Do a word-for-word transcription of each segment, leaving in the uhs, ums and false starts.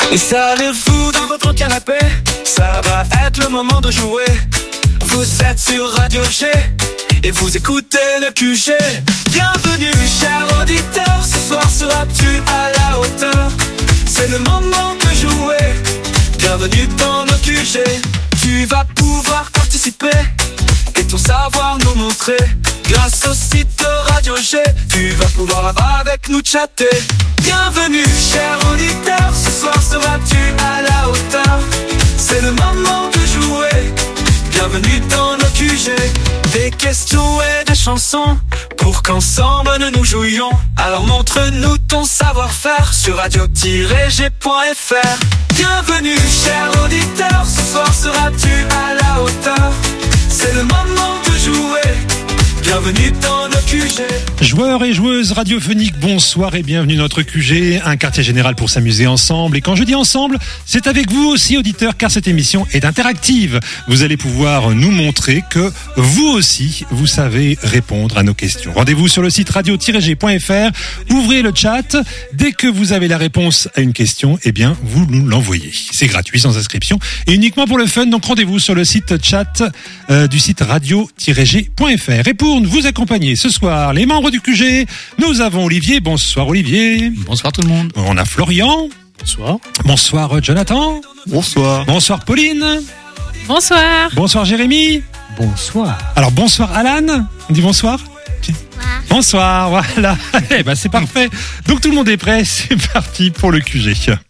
Installez-vous dans votre canapé, ça va être le moment de jouer. Vous êtes sur Radio G et vous écoutez le Q G. Bienvenue chers auditeurs, ce soir seras-tu à la hauteur? C'est le moment de jouer, bienvenue dans le Q G. Tu vas pouvoir participer et ton savoir nous montrer. Grâce au site Radio G, tu vas pouvoir avec nous chatter. Bienvenue cher auditeur, ce soir seras-tu à la hauteur? C'est le moment de jouer, bienvenue dans le Q G. Des questions et des chansons pour qu'ensemble nous nous jouions. Alors montre-nous ton savoir-faire sur radio tiret g point f r. Bienvenue cher auditeur, ce soir seras-tu à la hauteur? C'est le moment de jouer, bienvenue dans le Q G. Joueurs et joueuses radiophoniques, bonsoir et bienvenue dans notre Q G, un quartier général pour s'amuser ensemble. Et quand je dis ensemble, c'est avec vous aussi auditeurs, car cette émission est interactive. Vous allez pouvoir nous montrer que vous aussi, vous savez répondre à nos questions. Rendez-vous sur le site radio tiret g point f r, ouvrez le chat. Dès que vous avez la réponse à une question, eh bien, vous nous l'envoyez. C'est gratuit, sans inscription et uniquement pour le fun. Donc rendez-vous sur le site chat euh, du site radio tiret g point f r. Et pour vous accompagner ce soir, les membres du Q G, nous avons Olivier. Bonsoir Olivier. Bonsoir tout le monde. On a Florian. Bonsoir. Bonsoir Jonathan. Bonsoir. Bonsoir Pauline. Bonsoir. Bonsoir Jérémy. Bonsoir. Alors bonsoir Alan. On dit bonsoir. Bonsoir. Bonsoir, voilà. Eh ben c'est parfait. Donc tout le monde est prêt, c'est parti pour le Q G.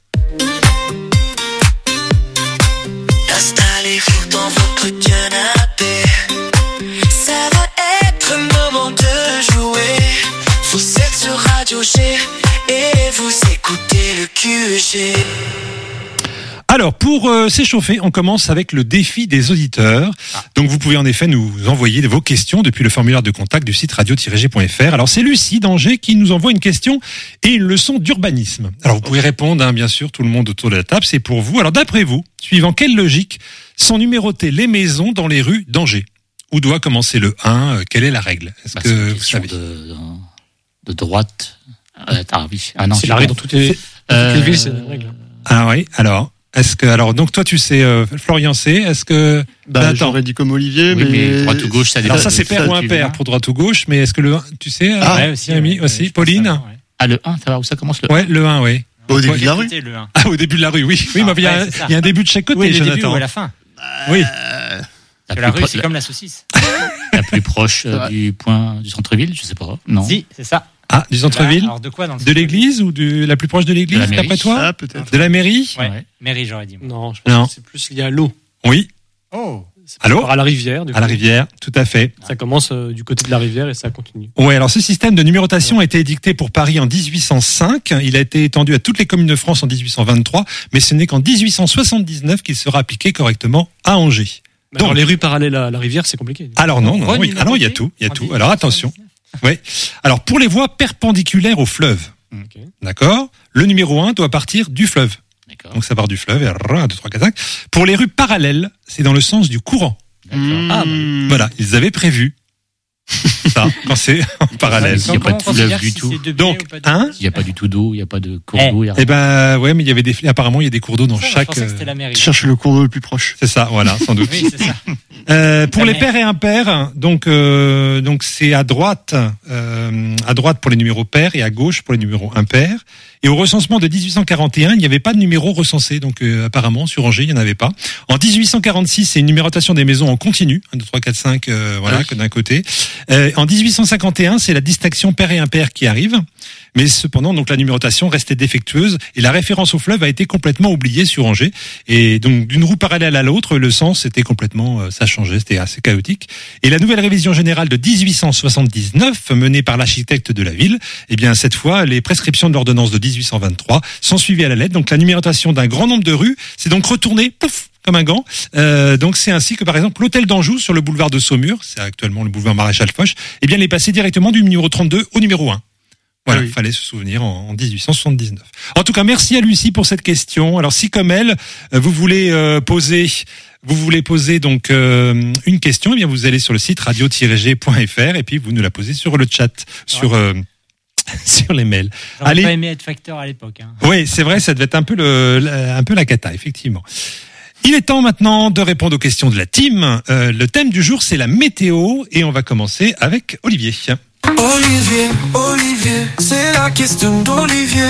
Installez-vous dans votre canapé, ça va être le moment de jouer. Vous êtes sur Radio G et vous écoutez le Q G. Alors, pour euh, s'échauffer, on commence avec le défi des auditeurs. Ah. Donc, vous pouvez en effet nous envoyer vos questions depuis le formulaire de contact du site radio tiret g point f r. Alors, c'est Lucie d'Angers qui nous envoie une question et une leçon d'urbanisme. Alors, vous pouvez répondre, hein, bien sûr, tout le monde autour de la table, c'est pour vous. Alors, d'après vous, suivant quelle logique sont numérotées les maisons dans les rues d'Angers? Où doit commencer le un? Quelle est la règle? Est-ce bah, que c'est vous savez de, de droite. Euh, ah, oui. ah non, c'est la règle dans toutes les, dans euh, toutes les villes, c'est la règle. Ah oui, alors... Est-ce que alors donc toi tu sais euh, Florian sait est-ce que bah, j'aurais dit comme Olivier oui, mais, mais droite ou gauche ça dépend. Alors ça c'est pair ou impair pour droite ou gauche, mais est-ce que le un tu sais euh, ah ouais, aussi Ami, aussi ouais, Pauline ça, ouais. Ah le un ça va où ça commence le ouais le un oui au début ouais, de la rue le un. Ah au début de la rue oui oui ah, mais il y a ouais, il y a un début de chaque côté oui, le Jonathan. début ou à la fin oui euh, la, la rue pro- c'est la... comme la saucisse la plus proche euh, du point du centre-ville je sais pas non si c'est ça. Ah, du centre-ville? Alors de quoi dans le De l'église ou de la plus proche de l'église, de d'après toi? Ah, peut-être. De la mairie? Ouais, ouais. Mairie, j'aurais dit. Non, je pense non. que c'est plus lié à l'eau. Oui. Oh. À l'eau? À la rivière. Du à la rivière, tout à fait. Ça commence euh, du côté de la rivière et ça continue. Ouais, alors ce système de numérotation ouais. a été édicté pour Paris en dix-huit cent cinq. Il a été étendu à toutes les communes de France en dix-huit cent vingt-trois, mais ce n'est qu'en dix-huit cent soixante-dix-neuf qu'il sera appliqué correctement à Angers. Donc, alors, les rues parallèles à la rivière, c'est compliqué. Alors non, non, non oui. Alors il y a tout, il y a tout. Alors attention. Oui. Alors pour les voies perpendiculaires au fleuve, okay. D'accord, le numéro un doit partir du fleuve. D'accord. Donc ça part du fleuve et un, deux, trois, quatre, cinq. Pour les rues parallèles, c'est dans le sens du courant. Mmh. Ah, bah, voilà, ils avaient prévu ça quand c'est en parallèle. Il n'y a pas de fleuve du tout. Donc, hein, il n'y a pas du tout d'eau, il n'y a pas de cours eh. d'eau. Eh ben ouais, mais il y avait des apparemment il y a des cours d'eau dans ça, chaque. Euh... Tu cherches le cours d'eau le plus proche. C'est ça, voilà, sans doute. Oui, c'est ça. Euh, pour les pairs et impairs, donc euh, donc c'est à droite, euh, à droite pour les numéros pairs et à gauche pour les numéros impairs. Et au recensement de dix-huit cent quarante et un, il n'y avait pas de numéro recensé, donc euh, apparemment sur Angers il n'y en avait pas. En dix-huit cent quarante-six, c'est une numérotation des maisons en continu, un, deux, trois, quatre, cinq, euh, voilà, que d'un côté. Euh, en dix-huit cent cinquante et un, c'est la distinction pair et impair qui arrive. Mais cependant, donc la numérotation restait défectueuse et la référence au fleuve a été complètement oubliée sur Angers. Et donc d'une roue parallèle à l'autre, le sens était complètement, euh, ça changeait, c'était assez chaotique. Et la nouvelle révision générale de dix-huit cent soixante-dix-neuf, menée par l'architecte de la ville, eh bien cette fois, les prescriptions de l'ordonnance de dix-huit cent vingt-trois sont suivies à la lettre. Donc la numérotation d'un grand nombre de rues s'est donc retournée, pouf, comme un gant. Euh, donc c'est ainsi que par exemple l'hôtel d'Anjou sur le boulevard de Saumur, c'est actuellement le boulevard Maréchal Foch, eh bien il est passé directement du numéro trente-deux au numéro un. Voilà, il oui. fallait se souvenir en dix-huit cent soixante-dix-neuf. En tout cas, merci à Lucie pour cette question. Alors, si comme elle, vous voulez euh, poser, vous voulez poser donc euh, une question, eh bien vous allez sur le site radio tiret g point f r et puis vous nous la posez sur le chat, sur euh, sur les mails. J'aurais Allez. pas aimé être facteur à l'époque. Hein. Oui, c'est vrai, ça devait être un peu le, le- un peu la cata, effectivement. Il est temps maintenant de répondre aux questions de la team. Euh, le thème du jour, c'est la météo, et on va commencer avec Olivier. Olivier, Olivier, c'est la question d'Olivier.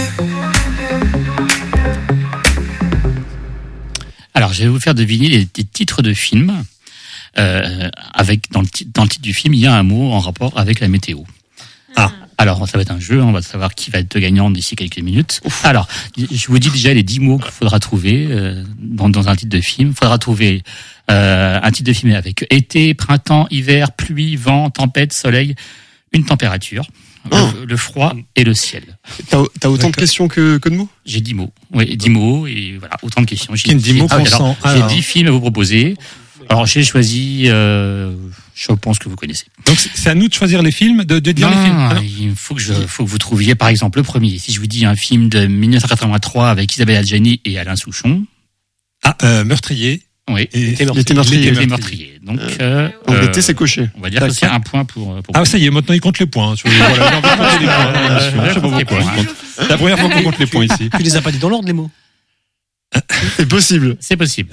Alors, je vais vous faire deviner les, les titres de films. Euh, avec dans le, ti- dans le titre du film, il y a un mot en rapport avec la météo. Ah. Alors, ça va être un jeu, on va savoir qui va être gagnant d'ici quelques minutes. Alors, je vous dis déjà les dix mots qu'il faudra trouver euh, dans, dans un titre de film. Il faudra trouver euh, un titre de film avec été, printemps, hiver, pluie, vent, tempête, soleil, une température, Oh. le, le froid et le ciel. T'as, t'as autant de D'accord. questions que, que de mots? J'ai dix mots. Oui, dix mots et voilà, autant de questions. J'ai Qui dix mots ah, qu'on alors, sent. Alors. J'ai dix films à vous proposer. Alors, j'ai choisi, euh, je pense que vous connaissez. Donc c'est c'est à nous de choisir les films, de, de dire Non, les films. Ah, non. il faut que je, faut que vous trouviez, par exemple, le premier. Si je vous dis un film de dix-neuf cent quatre-vingt-trois avec Isabelle Adjani et Alain Souchon. Ah, euh, meurtrier. Oui. Et, L'été meurtrier. Les meurtriers. Donc, euh, Donc, euh, l'été, c'est coché. on va dire que c'est un point pour, pour Ah, ça y est, maintenant il compte les points. Tu vois, voilà, j'ai envie de compter les points dans l'émission. Je sais pas Les pourquoi. points. il compte. C'est la première fois qu'on compte les points ici. Tu les as pas dit dans l'ordre, les mots. C'est possible. C'est possible.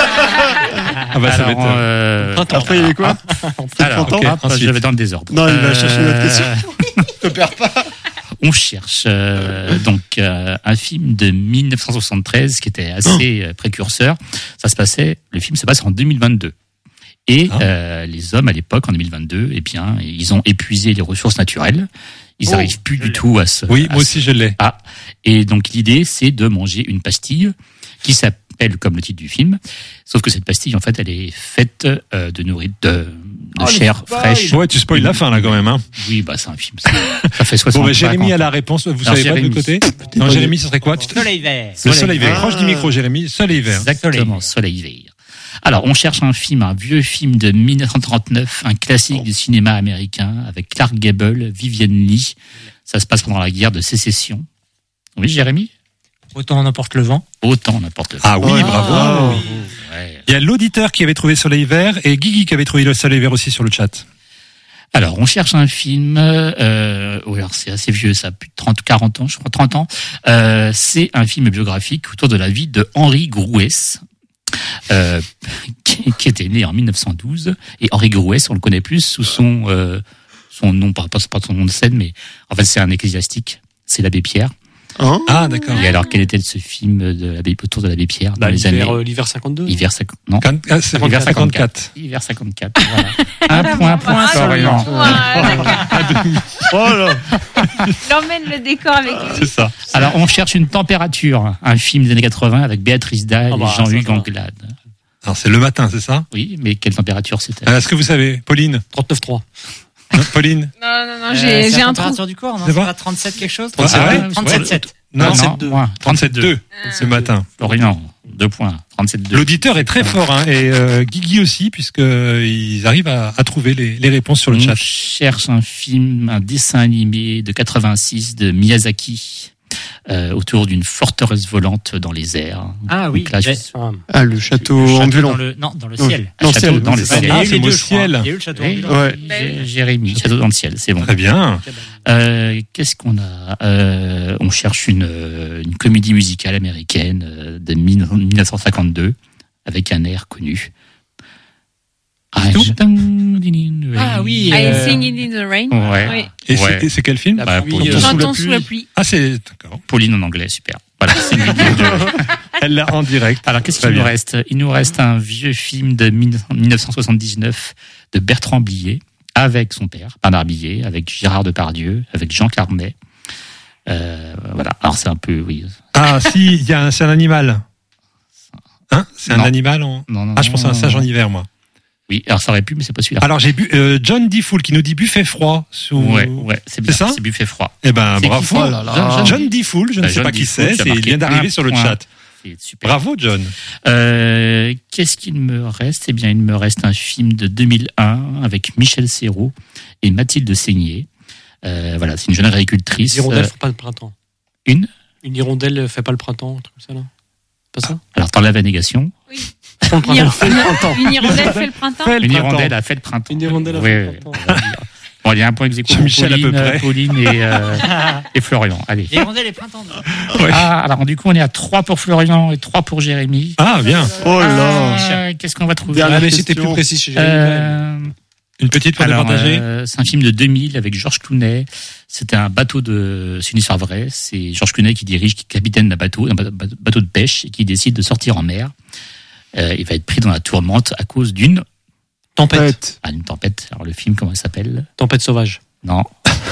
Ah bah ça va Alors, être. euh, euh, Printemps. Après, il est quoi? alors, printemps ok, hop, ensuite. je vais dans le désordre. Non, il va chercher une autre Euh, question. Te perds pas. On cherche euh, donc euh, un film de dix-neuf cent soixante-treize qui était assez euh, précurseur. Ça se passait, le film se passe en deux mille vingt-deux. Et Ah. euh, les hommes à l'époque en deux mille vingt-deux, eh bien, ils ont épuisé les ressources naturelles. Ils Oh, n'arrivent plus je du l'ai. tout à se. Oui, à moi se- aussi je l'ai. Ah, et donc l'idée, c'est de manger une pastille qui s'appelle comme le titre du film, sauf que cette pastille, en fait, elle est faite euh, de nourriture, de, de Oh, le chair spoil. fraîche. Ouais, tu spoil la fin là quand même. Hein. Oui, bah c'est un film. Ça, ça fait soixante. Bon, bah, Jérémy a la réponse. Vous Alors, savez pas de Jérémy. l'autre côté? Non, Jérémy, ce serait quoi? Tu te- Soleil vert. Le Soleil soleil vert. vert. Proche du micro, Jérémy. Soleil vert. Exactement, Soleil vert. Alors, on cherche un film, un vieux film de dix-neuf cent trente-neuf, un classique du cinéma américain, avec Clark Gable, Vivienne Lee. Ça se passe pendant la guerre de sécession. Oui, Jérémy? Autant en emporte le vent. Autant n'importe quoi. Ah oui, Ouais. bravo. Ah. Ouais. Il y a l'auditeur qui avait trouvé Soleil vert et Guigui qui avait trouvé le Soleil vert aussi sur le chat. Alors, on cherche un film, euh, oui, alors c'est assez vieux, ça a plus de trente, quarante ans, je crois, trente ans. Euh, c'est un film biographique autour de la vie de Henri Grouès, euh, qui, qui était né en dix-neuf cent douze. Et Henri Grouès, on le connaît plus sous son, euh, son nom, pas, pas pas son nom de scène, mais en fait, c'est un ecclésiastique. C'est l'abbé Pierre. Hein? Ah, d'accord. Et alors, quel était ce film de l'abbé, autour de l'abbé Pierre dans Bah, les années l'hiver, euh, l'hiver cinquante-deux. hiver cinquante, non, Quand- ah, c'est Hiver cinquante-quatre. hiver cinquante-quatre. Voilà. Un point, point, Florian. Oh là. Il emmène le décor avec lui. C'est ça. Alors, on cherche une température. Un film des années quatre-vingts avec Béatrice Dalle Ah bah, et Jean-Hugues ça, ça va. Anglade. Alors c'est le matin, c'est ça? Oui, mais quelle température c'était? Euh, Est-ce que vous savez, Pauline? trente-neuf virgule trois. Non, Pauline? Non, non, non, Euh, j'ai c'est j'ai la un trou. température du corps, non? C'est C'est pas pas trente-sept quelque chose? Ah ouais? trente-sept virgule sept. Non, non, c'est non, moins. trente-sept deux. Ah. Ce matin. Florian, deux points. trente-sept deux. L'auditeur est très fort, hein, et euh, Guigui aussi, puisqu'ils arrivent à, à trouver les, les réponses sur le On chat. cherche un film, un dessin animé de quatre-vingt-six de Miyazaki. Euh, autour d'une forteresse volante dans les airs. Ah oui. Donc là, je- j'ai- Ah, Ah, le château Le château ambulant. dans le- Non, dans le Oui. ciel. Dans le château ciel, dans le c'est ça. ciel. Il y a Ah, eu c'est les deux, au je crois. ciel. Il y a eu le château Oui. ambulant. Ouais. J'ai- Jérémy, château dans le ciel, c'est bon. Très bien. Euh, Qu'est-ce qu'on a euh, On cherche une, euh, une comédie musicale américaine euh, de mille neuf cent cinquanté-deux avec un air connu. Ah oui. I euh, Sing It in the Rain. Ouais. Oui. Et Ouais. c'est- c'est quel film? La Bah, pluie, Pauline. euh, Chantons sous la pluie. Ah, c'est... D'accord. Pauline en anglais, super. Voilà, c'est une vidéo de- Elle l'a en direct. Alors, qu'est-ce Très qu'il nous bien. reste? Il nous reste un vieux film de mille neuf cent soixante-dix-neuf de Bertrand Blier, avec son père, Bernard Blier, avec Gérard Depardieu, avec Jean Carmet. Euh, voilà. Alors, c'est un peu, oui. Ah, si, il y a un, c'est un animal. Hein? C'est un Non. animal en... Non, non, Ah, je pense à un non, sage non. en hiver, moi. Oui, alors ça aurait pu, mais c'est pas celui-là. Alors, j'ai bu, euh, John D. Fool qui nous dit buffet froid sous... Ouais, ouais, c'est bien. C'est ça C'est buffet froid. Eh ben, C'est bravo. qui, Oh là là. John- John- John D. Fool, je ne Bah, sais John pas D. qui Fool, c'est, tu as c'est- il marqué vient d'arriver un sur le point. chat. C'est super. Bravo, John. Euh, Qu'est-ce qu'il me reste? Eh bien, il me reste un film de deux mille un avec Michel Serrault et Mathilde Seigné. Euh, voilà, c'est une jeune agricultrice. Une hirondelle Euh, fait pas le printemps. une Une hirondelle fait pas le printemps, un truc comme ça, là. Pas ça? Alors, t'enlèves la négation. Font le Une printemps. une hirondelle fait le printemps. Fait le Une printemps. hirondelle a fait le printemps. Une hirondelle a Oui, fait le oui, printemps. on va dire. Bon, il y a un point ex aequo pour Jean-Michel à peu Pauline, près. Pauline et, euh, et Florian. Allez. Hirondelle et printemps. Ah, alors du coup, on est à trois pour Florian et trois pour Jérémy. Ah, bien. Oh là. Euh, Qu'est-ce qu'on va trouver Dernière Ah, mais c'était question. plus précis chez Jérémy. Euh, Une petite pour alors, départager. euh, c'est un film de deux mille avec Georges Clooney. C'était un bateau de, c'est une histoire vraie. C'est Georges Clooney qui dirige, qui est capitaine d'un bateau, un bateau bateau de pêche et qui décide de sortir en mer. Euh, il va être pris dans la tourmente à cause d'une, Tempête. Tempête. ah, une tempête. Alors le film, comment il s'appelle? Tempête sauvage. Non,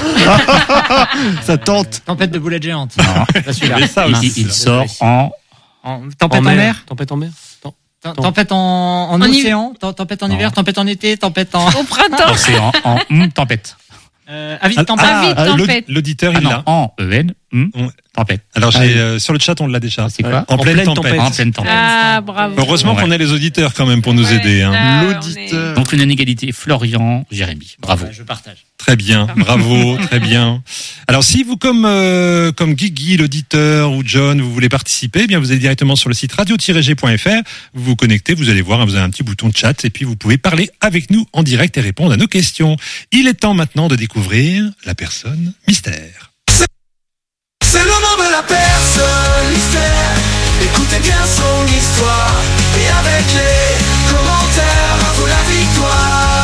Ça tente. Tempête de boulettes géantes. non. Pas celui-là. Mais ça il, aussi, il ça. sort en, En- Tempête en, mer. Tempête en mer. Tem- Tem- Tempête en, en En océan. Tem- Tempête en Non. hiver. Tempête en été. Tempête en. Au printemps. c'est en, en hum, tempête. Euh, avis de Ah, tempête. Avis de ah, l'aud- tempête. L'auditeur, Ah il non, l'a. en E N, hum, Ouais. tempête. Alors, Ah, j'ai, oui. euh, sur le chat, on l'a déjà. C'est quoi? En, pleine, pleine tempête. tempête. En pleine tempête. Ah, bravo. Heureusement Ouais. qu'on a les auditeurs quand même pour nous Ouais, aider. Hein. là, on est- L'auditeur. Donc une inégalité, Florian, Jérémy. Bravo. Ouais, je partage. Très bien, bravo, très bien. Alors si vous comme euh, comme Guigui, l'auditeur ou John, vous voulez participer, eh bien vous allez directement sur le site radio tiret g point f r, vous vous connectez, vous allez voir, hein, vous avez un petit bouton de chat et puis vous pouvez parler avec nous en direct et répondre à nos questions. Il est temps maintenant de découvrir la personne mystère. C'est le nom de la personne mystère. Écoutez bien son histoire. Et avec les commentaires, à vous la victoire.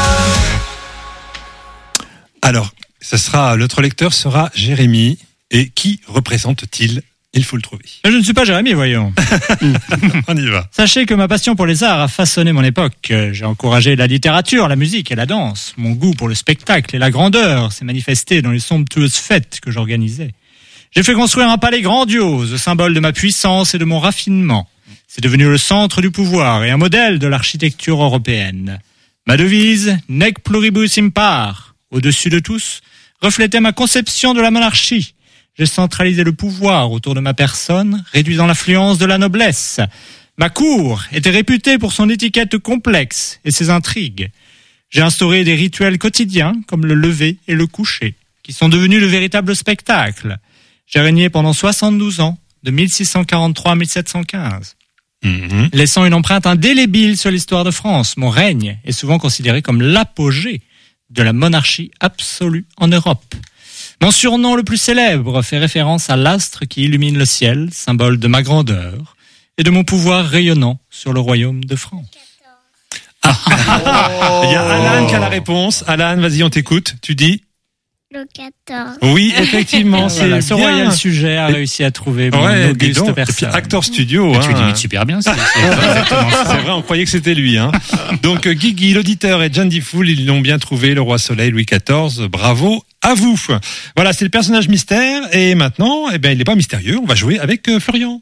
Alors, ce sera notre lecteur sera Jérémy et qui représente-t-il? Il faut le trouver. Je ne suis pas Jérémy, voyons. On y va. Sachez que ma passion pour les arts a façonné mon époque. J'ai encouragé la littérature, la musique et la danse. Mon goût pour le spectacle et la grandeur s'est manifesté dans les somptueuses fêtes que j'organisais. J'ai fait construire un palais grandiose, symbole de ma puissance et de mon raffinement. C'est devenu le centre du pouvoir et un modèle de l'architecture européenne. Ma devise, Nec pluribus impar, au-dessus de tous, reflétait ma conception de la monarchie. J'ai centralisé le pouvoir autour de ma personne, réduisant l'influence de la noblesse. Ma cour était réputée pour son étiquette complexe et ses intrigues. J'ai instauré des rituels quotidiens, comme le lever et le coucher, qui sont devenus le véritable spectacle. J'ai régné pendant soixante-douze ans, de mille six cent quarante-trois à mille sept cent quinze. Mhm. Laissant une empreinte indélébile sur l'histoire de France, mon règne est souvent considéré comme l'apogée de la monarchie absolue en Europe. Mon surnom le plus célèbre fait référence à l'astre qui illumine le ciel, symbole de ma grandeur et de mon pouvoir rayonnant sur le royaume de France. Il y a Alan qui a la réponse. Alan, vas-y, on t'écoute. Tu dis? Le quatorze. Oui, effectivement, c'est Voilà, ce bien. royal sujet a réussi à trouver mon Ouais, dis auguste donc. Et puis personne. Acteur Studio. Et hein. tu l'imites super bien. C'est c'est exactement ça. C'est vrai, on croyait que c'était lui. Hein. Donc euh, Guigui, l'auditeur et John Diffoul, ils l'ont bien trouvé, le roi soleil Louis quatorze. Bravo à vous. Voilà, c'est le personnage mystère. Et maintenant, eh ben, il n'est pas mystérieux. On va jouer avec euh, Florian.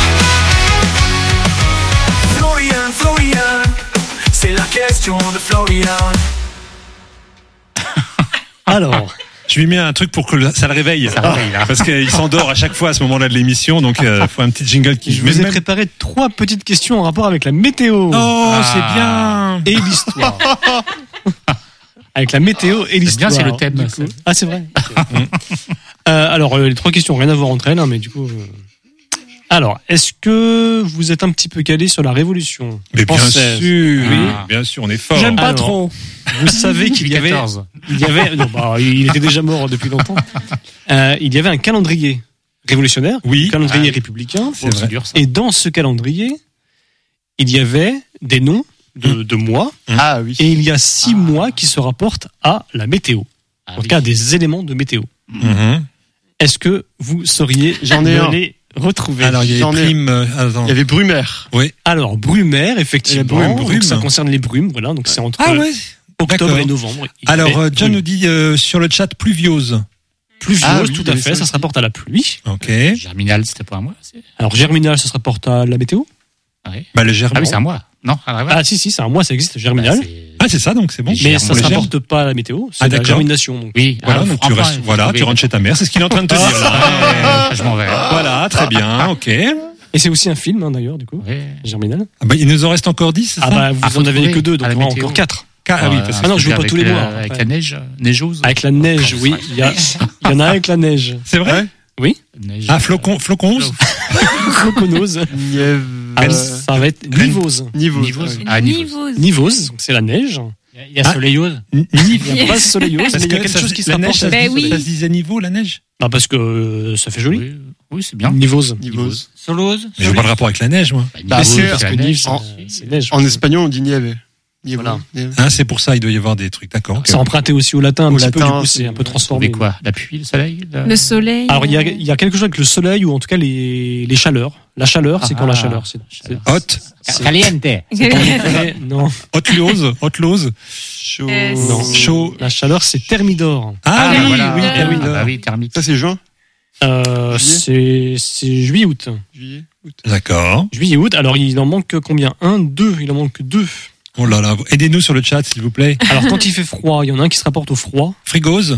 Florian, Florian, c'est la question de Florian. Alors, Je lui mets un truc pour que le- ça le réveille. Ça réveille, là. Parce qu'il s'endort à chaque fois à ce moment-là de l'émission. Donc, il euh, faut un petit jingle qui... je vous ai même- préparé trois petites questions en rapport avec la météo Oh, Ah. c'est bien. et l'histoire. Avec la météo et bien, l'histoire. c'est le thème, du ça. coup. Ah, c'est vrai. Euh, alors, euh, les trois questions, rien à voir entre elles, hein, mais du coup. euh, Alors, est-ce que vous êtes un petit peu calé sur la Révolution Mais bien française sûr. Oui. Ah. Bien sûr, on est fort. J'aime pas Alors, trop. Vous savez qu'il y avait, quatorze. il y avait, non, bah, il était déjà mort depuis longtemps. Euh, il y avait un calendrier révolutionnaire, Oui. un calendrier Ah. républicain, C'est vrai. C'est dur, ça. et dans ce calendrier, il y avait des noms de, de mois, Ah oui. et il y a six mois qui se rapportent à la météo, Ah en oui. cas des éléments de météo. Mhm. Est-ce que vous sauriez J'en ai me un. les retrouver? Alors, il y a J'en les ai- primes... euh, attends. Il y avait Brumaire. Alors, Brumaire, effectivement, Et la brume, donc brume. ça concerne les brumes, voilà, donc c'est entre Ah ouais. octobre d'accord. et novembre. Il y Alors, avait euh, John brume. nous dit euh, sur le chat pluviose. Pluviose, Ah oui, tout il y à avait fait, ça ça se aussi. rapporte à la pluie. Ok. Germinal, c'était pas un mois. c'est- Alors, germinal, ça se rapporte à la météo. Ouais. Bah, le germe. Ah oui, c'est un mois. Non, ah, ouais. Ah, si, si, c'est un mois, ça existe, germinal. Bah, c'est- Ah, c'est ça, donc c'est bon. Mais mais germe, ça on ne les se germe. rapporte pas à la météo, c'est Ah, la d'accord. germination. Donc. Oui, Voilà, alors, donc tu enfin, restes, il faut voilà, trouver- tu rentres chez ta mère, c'est ce qu'il est en train de te dire là. Ouais, je m'en vais. Voilà, très bien, ok. Et c'est aussi un film, hein, d'ailleurs, du coup, Ouais. germinal. Ah bah, il nous en reste encore dix, c'est Ah ça bah, vous Ah, faut en avez trouver que deux, donc à la il y en aura météo. encore quatre. Ah oui, parce Ah non, je joue pas avec tous les la- mois, Avec ouais. la neige, neigeuse. Avec la neige, oui, il y, a, il y en a avec la neige. c'est vrai. Oui, Neige, Ah, flocon, flocon. floconose. Nièvre. Ah, euh, ça va être nivose. Niveau. Nivose. Une Ah, nivose. nivose. Nivose, donc c'est la neige. Il y a Soleillose. N- Il Nive. n'y a pas Soleillose, Parce mais il y a que quelque ça chose se- qui se la neige, rapproche. ça, Ben se- oui. ça se disait niveau, la neige. Ah, parce que euh, ça fait joli. Oui, oui, c'est bien. Nivose. Nivose. Solose. Mais je vois pas le rapport avec la neige, moi. Bah, Bah, niveau, c'est- Parce la que neige, Nive, ça- c'est- c'est neige. En espagnol, on dit nieve. Nieve. Voilà. Nieve. Ah, c'est pour ça, il doit y avoir des trucs, d'accord. ok. C'est emprunté aussi au latin un Au petit peu, latin, du coup c'est- c'est un peu Vous transformé. trouvez quoi? La pluie, le soleil? la- Le soleil. Alors il y a, euh, il y a quelque chose avec le soleil ou en tout cas les, les chaleurs. La chaleur, c'est quand la Ah. chaleur. C'est, c'est- Hot, Caliente. c'est- non, hot lose, hot lose. Chaud. Euh, non. Chaud. La chaleur, c'est thermidor. Ah, bah oui, voilà. oui, Ah, Thermidor. Ah bah oui, thermique. Ça, c'est juin, Euh, c'est, c'est juillet-août. juillet, août. D'accord. Juillet-août. Alors il en manque combien? Un, deux. Il en manque deux. Oh là là, aidez-nous sur le chat, s'il vous plaît. Alors quand il fait froid, il y en a un qui se rapporte au froid. Frigose,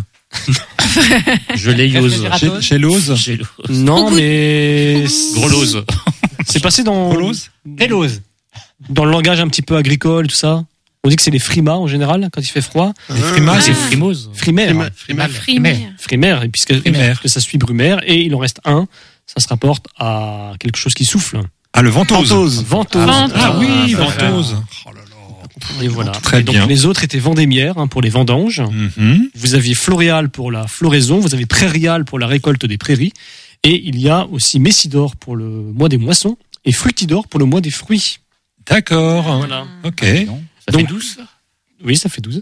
Geléiose. chez, chez Lose, Gélose. Non, mais Grelose. c'est passé dans Grelose. Télose. dans le langage un petit peu agricole, tout ça. On dit que c'est les frimas en général quand il fait froid. Les frimas, Ah, c'est c'est frimose. Frimaire. Frimaire. Frimal. Frimaire. Frimaire, et puisque, Frimaire. que ça suit brumaire, et il en reste un, ça se rapporte à quelque chose qui souffle. Ah, le ventose. Ventose. Ventose. Ventose. Ah oui, Ah, ventose. Oh là là. Et voilà. Très Et donc bien. les autres étaient vendémiaires hein, pour les vendanges. Mhm. Vous aviez floréal pour la floraison, vous avez prairial pour la récolte des prairies, et il y a aussi messidor pour le mois des moissons, et fructidor pour le mois des fruits. D'accord. Voilà. Ok. Non, ça Donc- fait douze, ça? Oui, ça fait douze.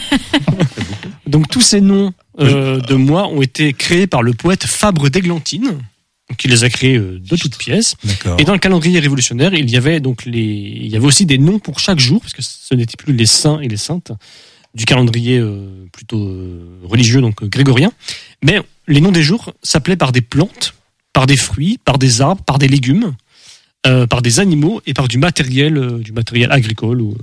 Donc tous ces noms euh, de mois ont été créés par le poète Fabre d'Églantine, qui les a créés euh, de toutes pièces. D'accord. Et dans le calendrier révolutionnaire, il y avait donc les, il y avait aussi des noms pour chaque jour, parce que ce n'était plus les saints et les saintes du calendrier euh, plutôt euh, religieux, donc euh, grégorien. Mais les noms des jours s'appelaient par des plantes, par des fruits, par des arbres, par des légumes, euh, par des animaux et par du matériel, euh, du matériel agricole. Ou,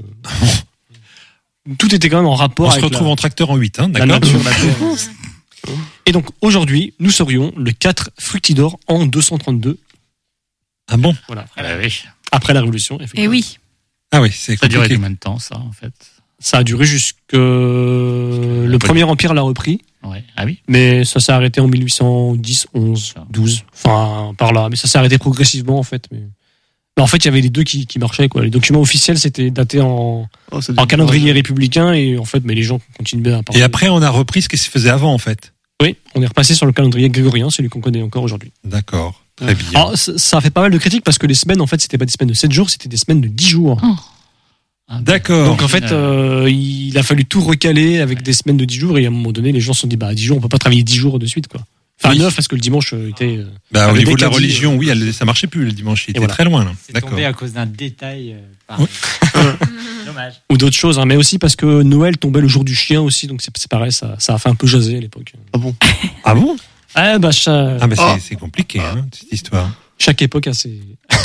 euh, tout était quand même en rapport On se avec retrouve la, en tracteur en huit, hein, la d'accord. nature, la terre. Et donc aujourd'hui, nous serions le quatre fructidor en deux cent trente-deux. Ah bon. Voilà. Ah bah oui. Après la Révolution, Eh effectivement. oui. Ah oui, c'est Ça a duré compliqué. combien de temps, ça, en fait? Ça a duré jusque le Premier Empire l'a repris, Ouais. Ah oui? mais ça s'est arrêté en mille huit cent dix, onze, douze, enfin par là. Mais ça s'est arrêté progressivement en fait. Mais... mais en fait, il y avait les deux qui, qui marchaient quoi. Les documents officiels c'était daté en, Oh, ça en devient- calendrier républicain et en fait, mais les gens continuaient à parler. Et après, on a repris ce qui se faisait avant, en fait. Oui, on est repassé sur le calendrier grégorien, celui qu'on connaît encore aujourd'hui. D'accord. Très bien. Alors, ça, ça a fait pas mal de critiques parce que les semaines, en fait, c'était pas des semaines de sept jours, c'était des semaines de dix jours. Ah, D'accord. Donc en fait, euh, il a fallu tout recaler avec des semaines de dix jours et à un moment donné, les gens se sont dit bah dix jours, on peut pas travailler dix jours de suite quoi. Enfin Oui. neuf parce que le dimanche euh, était. euh, Bah, au avec niveau des de la caddies, religion, oui, elle, ça marchait plus le dimanche. Il était voilà. très loin, là. C'est D'accord. tombé à cause d'un détail. euh, par- Oui. Dommage. ou d'autres choses, hein, mais aussi parce que Noël tombait le jour du chien aussi, donc c'est c'est pareil, ça, ça a fait un peu jaser à l'époque. Ah bon. Ah bon. Ah bah cha- Ah, mais Ah. c'est c'est compliqué, hein, cette histoire. chaque époque a ses.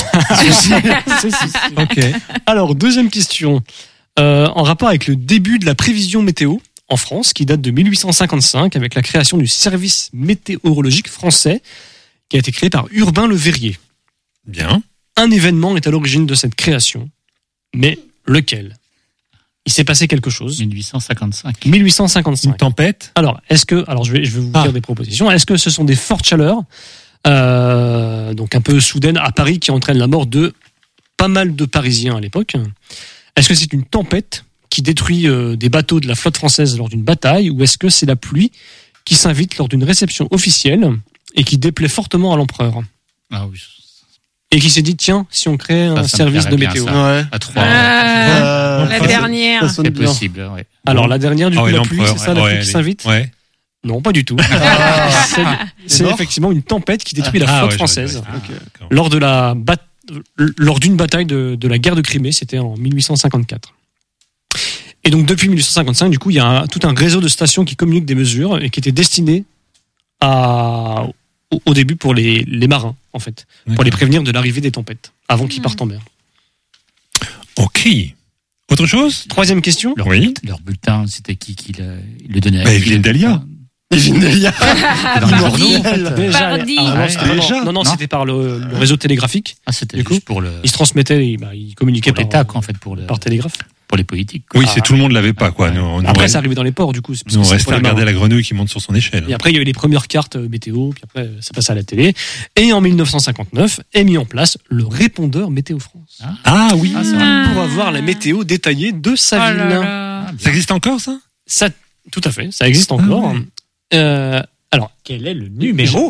ses soucis. Ok. Alors deuxième question, euh, en rapport avec le début de la prévision météo en France, qui date de mille huit cent cinquante-cinq, avec la création du service météorologique français, qui a été créé par Urbain Le Verrier. Bien. Un événement est à l'origine de cette création, mais lequel? Il s'est passé quelque chose. mille huit cent cinquante-cinq. mille huit cent Une cinquante-cinq. tempête. Alors, est-ce que, alors je vais, je vais vous Ah. dire des propositions. Est-ce que ce sont des fortes chaleurs, euh, donc un peu soudaines à Paris, qui entraînent la mort de pas mal de Parisiens à l'époque? Est-ce que c'est une tempête qui détruit euh, des bateaux de la flotte française lors d'une bataille, ou est-ce que c'est la pluie qui s'invite lors d'une réception officielle et qui déplaît fortement à l'empereur Ah oui. et qui s'est dit tiens, si on crée un Ça, ça me service de plairait bien, météo. ça. Ouais. À trois. Euh, Euh, la ça- dernière. ça sonne C'est bien. possible, ouais. Alors la dernière du Ah coup oui, la pluie, l'empereur, c'est ça la ouais, pluie qui elle est- s'invite? Ouais. Non, pas du tout. Ah. C'est- C'est mort effectivement une tempête qui détruit la Ah, flotte ouais, française j'aurais- Ok. d'accord. lors de la bat- lors d'une bataille de, de la guerre de Crimée, c'était en mille huit cent cinquante-quatre. Et donc depuis mille huit cent cinquante-cinq, du coup, il y a un- tout un réseau de stations qui communiquent des mesures et qui étaient destinées à au, au début pour les, les marins en fait, pour les D'accord. prévenir de l'arrivée des tempêtes avant qu'ils Mhm. partent en mer. Ok. Autre chose? Troisième question. Leur, Oui. but- leur bulletin, c'était qui qui le, il le donnait? Bah, Evelyne Delia. Evelyne Dans les journaux, Mardi. en fait. Déjà, Pardi. ah, non, Ouais. c'était- non, Déjà non, non, Non. c'était par le, le réseau télégraphique. Ah, c'était Du coup, juste pour le, Ils se transmettaient, ils, bah, ils communiquaient pour les par, tacs, en fait, pour le, par télégraphe. pour les politiques. quoi. Oui, c'est tout le monde l'avait pas, quoi. Nous, on, Après, on, ça arrivait dans les ports, du coup. c'est parce nous, que on c'est restait pour à les regarder marins. la grenouille qui monte sur son échelle. Et après, il y a eu les premières cartes euh, météo, puis après, ça passait à la télé. Et en mille neuf cent cinquante-neuf est mis en place le répondeur Météo France. Ah oui. Ah, c'est vrai. Pour avoir la météo détaillée de sa Oh ville. là là. Ah, bien. Ça existe encore, ça? Ça, tout à fait, ça existe encore. Ah ouais. Euh, alors, Quel est le numéro?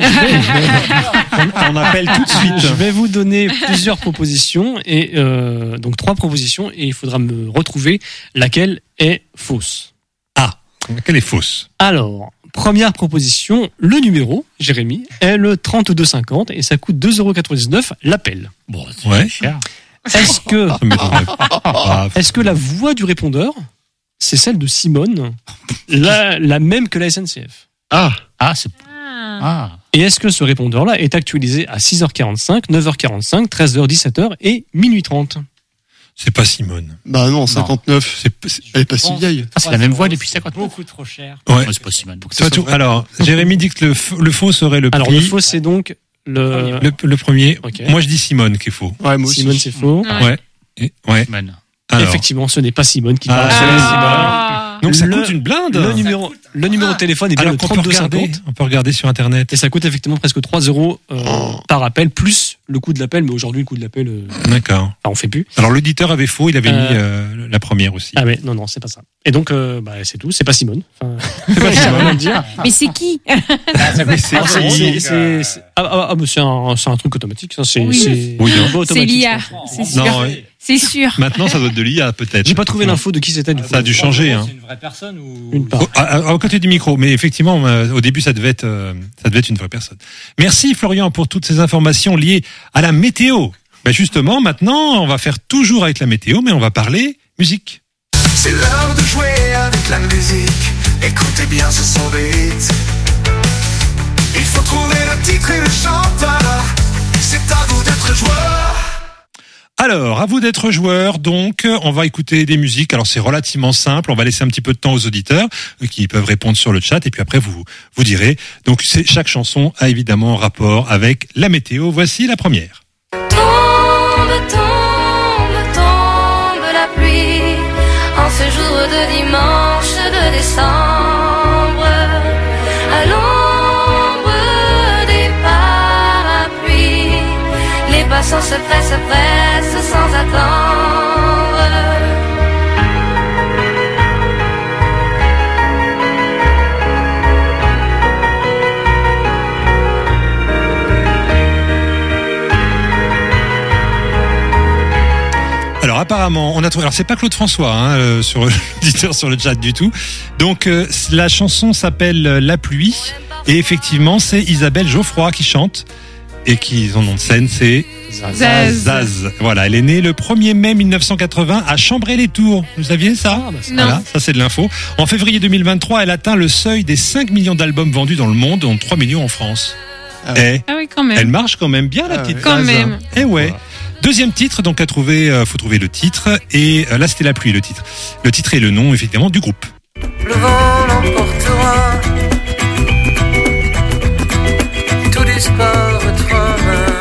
On appelle tout de suite. je vais vous donner plusieurs propositions et euh, donc trois propositions et il faudra me retrouver laquelle est fausse. Laquelle est fausse? Alors, première proposition, le numéro, Jérémy, est le trente-deux cinquante et ça coûte deux euros quatre-vingt-dix-neuf l'appel. Bon, c'est Ouais. cher. Est-ce que, Ça m'étonnerait pas. Ah, est-ce que la voix du répondeur, c'est celle de Simone, la, la même que la S N C F? Ah, Ah, c'est. Ah. Ah. Et est-ce que ce répondeur-là est actualisé à six heures quarante-cinq, neuf heures quarante-cinq, treize heures, dix-sept heures et minuit trente? c'est pas Simone. bah non, cinquante-neuf. C'est, c'est- Elle est pas si vieille. Ah, c'est la même voix depuis cinquante ans. Beaucoup trop cher. ouais. Ouais, c'est pas si mal. Toi, tout- alors, Jérémy dit que le, f- le faux serait le Alors, prix. le faux, c'est donc le... Le, le premier. Ok. Moi, je dis Simone qui est faux. Ouais, moi aussi. Simone, c'est faux. Ouais. Ouais. Et- ouais. Man. Alors. Effectivement, ce n'est pas Simone qui Ah. parle. c'est Ah. Donc, ça Le- coûte une blinde. Le numéro, le numéro de téléphone est bien Alors le qu'on peut trente-deux regarder, cinquante. on peut regarder sur Internet. Et ça coûte effectivement presque trois euros euh, par appel, plus le coût de l'appel. Mais aujourd'hui, le coût de l'appel, euh, D'accord. enfin, on fait plus. Alors, l'auditeur avait faux, il avait Euh. mis euh, la première aussi. Ah mais non, non, c'est pas ça. Et donc, euh, bah, c'est tout. C'est pas Simone. Enfin, c'est pas Simone, on va le dire. Mais c'est qui? Mais c'est Ah, c'est- qui c'est- c'est- c'est- ah, ah, ah, mais c'est un, c'est un truc automatique. Ça, c'est Oui. c'est Oui, non. un vote C'est automatique, l'I A. je pense. C'est sûr. Non, ouais. C'est sûr. Maintenant, ça doit être de l'I A, peut-être. J'ai pas trouvé l'info de qui c'était du coup. Ça a dû changer. Hein. C'est une vraie personne ou Une part. Au, à, à- à côté du micro, mais effectivement, euh, au début, ça devait être, euh, ça devait être une vraie personne. Merci Florian pour toutes ces informations liées à la météo. Ben justement, maintenant, on va faire toujours avec la météo, mais on va parler musique. C'est l'heure de jouer avec la musique. Écoutez bien ce son de hit. Il faut trouver le titre et le chanteur. C'est à vous d'être joueur. Alors, à vous d'être joueur, donc, on va écouter des musiques. Alors, c'est relativement simple. On va laisser un petit peu de temps aux auditeurs euh, qui peuvent répondre sur le chat. Et puis après, vous vous direz. Donc, c'est, chaque chanson a évidemment un rapport avec la météo. Voici la première. Tombe, tombe, tombe la pluie en ce jour de dimanche de décembre. À l'ombre des parapluies, les passants se pressent, se pressent sans attendre. Alors apparemment, on a trouvé. Alors c'est pas Claude François hein, euh, sur l'auditeur sur le chat du tout. Donc euh, la chanson s'appelle La pluie et effectivement c'est Isabelle Geoffroy qui chante et qui son nom de scène c'est Zaz. Zaz. Voilà, elle est née le premier mai mille neuf cent quatre-vingts à Chambray-les-Tours. Vous saviez ça? Ah, bah, c'est- Non. Voilà, ça c'est de l'info. En février deux mille vingt-trois, elle atteint le seuil des cinq millions d'albums vendus dans le monde, dont trois millions en France. Ah Eh, Ah oui, quand même. elle marche quand même bien la Ah petite ouais. Quand Zaz. même. Eh ouais. Deuxième titre, donc à trouver, euh, faut trouver le titre. Et euh, là, c'était La pluie, le titre. Le titre et le nom, évidemment, du groupe. Le vent l'emportera, tout disparaîtra.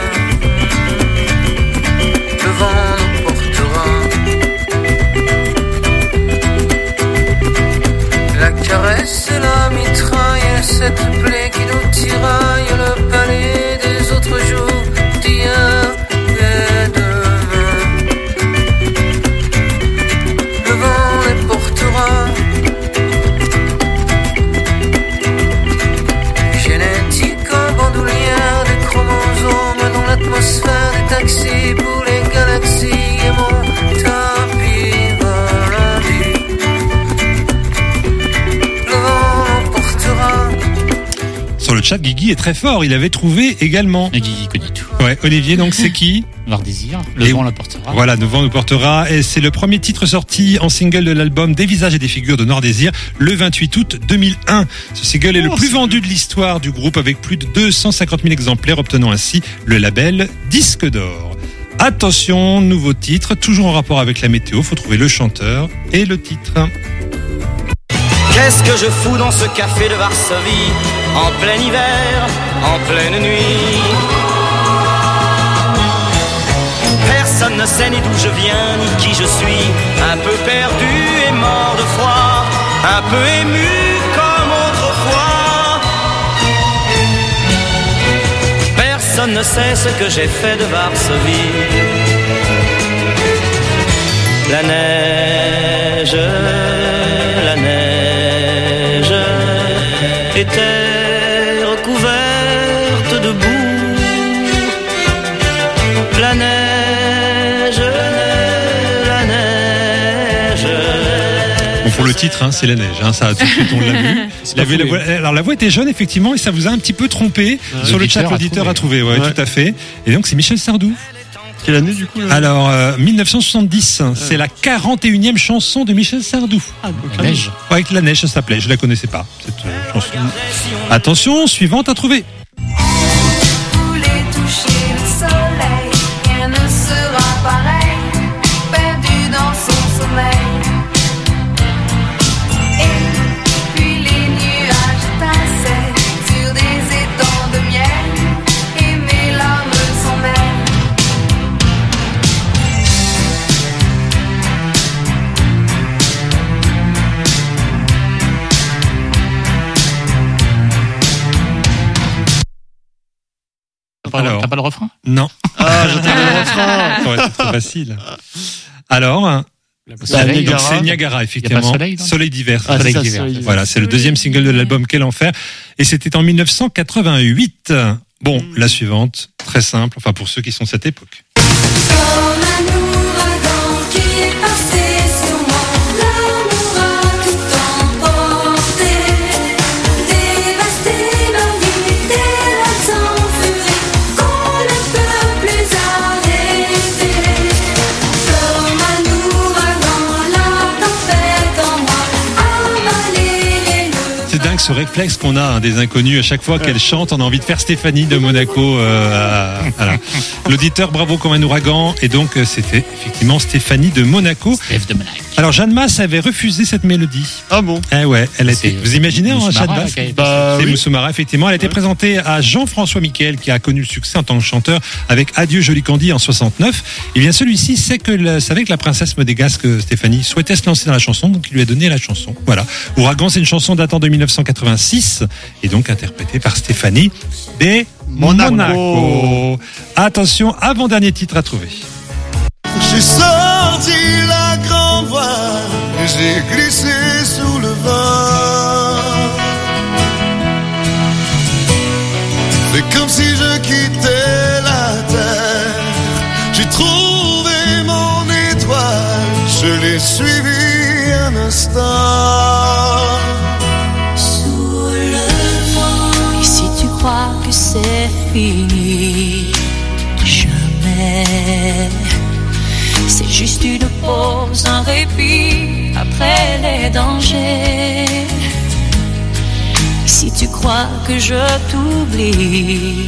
Le vent l'emportera, la caresse et la mitraille, cette plaie qui nous tiraille, le palais des autres jours d'hier et demain. Le vent les portera, génétique en bandoulière des chromosomes dans l'atmosphère des taxis pour les galaxies et mon tapis volandi. Le vent l'emportera. Sur le chat, Guigui est très fort. Il avait trouvé également. Et Guigui connaît tout. Ouais, Olivier, donc c'est qui? Noir Désir. Le Et- vent l'apportera. Voilà, Le vent nous portera. Et c'est le premier titre sorti en single de l'album Des visages et des figures de Noir Désir le vingt-huit août deux mille un. Ce single est le Oh, plus c'est vendu de l'histoire du groupe avec plus de deux cent cinquante mille exemplaires, obtenant ainsi le label Disque d'or. Attention, nouveau titre, toujours en rapport avec la météo. Faut trouver le chanteur et le titre. Qu'est-ce que je fous dans ce café de Varsovie, en plein hiver, en pleine nuit? Personne ne sait ni d'où je viens, ni qui je suis. Un peu perdu et mort de froid, un peu ému comme autrefois. Personne ne sait ce que j'ai fait de Varsovie. La neige Pour le titre, hein, c'est la neige. Hein, ça, tout de suite, on l'a vu. Il avait la voix, alors la voix était jeune effectivement et ça vous a un petit peu trompé Ouais, sur le chat. l'auditeur a L'auditeur a trouvé. trouvé, ouais, Ouais. tout à fait. Et donc c'est Michel Sardou. Quelle année du coup là Alors euh, mille neuf cent soixante-dix, c'est la quarante et unième chanson de Michel Sardou. La neige. Ouais, avec la neige, ça s'appelait. Je la connaissais pas cette euh, chanson. Attention, suivante à trouver. voulez toucher le soleil, rien ne sera pareil, perdu dans son sommeil. Et puis les nuages étincellent sur des étangs de miel, et mes larmes s'en mêlent. T'as pas, Alors. t'as pas le refrain? Non, Ah, j'attendais le refrain. ça aurait été trop facile. Alors, La donc, Soleil, Niagara. c'est Niagara, effectivement. soleil, non Soleil d'hiver. Ah, c'est Soleil ça, d'hiver. Soleil d'hiver. Voilà, c'est le deuxième single de l'album Quel enfer. Et c'était en mille neuf cent quatre-vingt-huit. Bon, la suivante, très simple, enfin pour ceux qui sont de cette époque. Comme un ouragan qui est passé sur moi, l'amour a tout emporté, dévasté ma vie, des larmes en furie qu'on ne peut plus arrêter. Comme un ouragan, la tempête en moi a balayé le. C'est dingue ce réflexe qu'on a hein, des inconnus à chaque fois qu'elle chante, on a envie de faire Stéphanie de Monaco. Euh, à- voilà. L'auditeur bravo comme un ouragan et donc euh, c'était effectivement Stéphanie de Monaco. Steph de Monaco. Alors Jeanne Masse avait refusé cette mélodie. Ah bon. Eh ouais, elle a été. C'est, Vous imaginez hein, Mousse Jeanne Mara, Masse qui a- Bah C'est oui. Moussoumara, effectivement. Elle a été présentée à Jean-François Miquel, qui a connu le succès en tant que chanteur avec Adieu Jolie Candy en soixante-neuf. Et bien celui-ci sait que le- savait que la princesse modégasque Stéphanie souhaitait se lancer dans la chanson, donc il lui a donné la chanson. Voilà. Ouragan, c'est une chanson datant de mille neuf cent quatre-vingt-six et donc interprétée par Stéphanie de Monaco. Monaco. Attention, avant-dernier titre à trouver. J'ai sorti la grande voile et j'ai glissé sous le vent. C'est comme si je quittais la terre. J'ai trouvé mon étoile, je l'ai suivi un instant. Sous le vent. Et si tu crois que c'est fini, jamais. C'est juste une pause, un répit après les dangers. Et si tu crois que je t'oublie,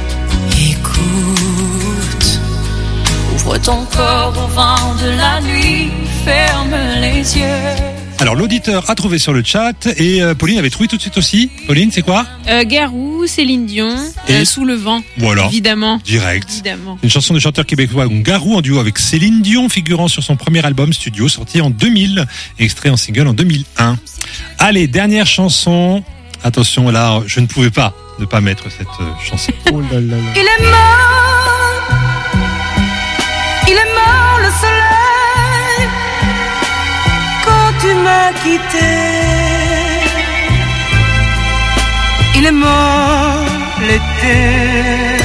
écoute. Ouvre ton corps au vent de la nuit, ferme les yeux. Alors l'auditeur a trouvé sur le chat et euh, Pauline avait trouvé tout de suite aussi. Pauline, c'est quoi? Euh, Garou, Céline Dion, Et euh, Sous le vent. Voilà. Évidemment. Direct. Évidemment. Une chanson de chanteur québécois Garou en duo avec Céline Dion, figurant sur son premier album studio sorti en deux mille, extrait en single en deux mille un. Allez, dernière chanson. Attention, là, je ne pouvais pas ne pas mettre cette euh, chanson. Oh là là là. Il est mort, il est mort le soleil quand tu m'as quitté. Il est mort l'été.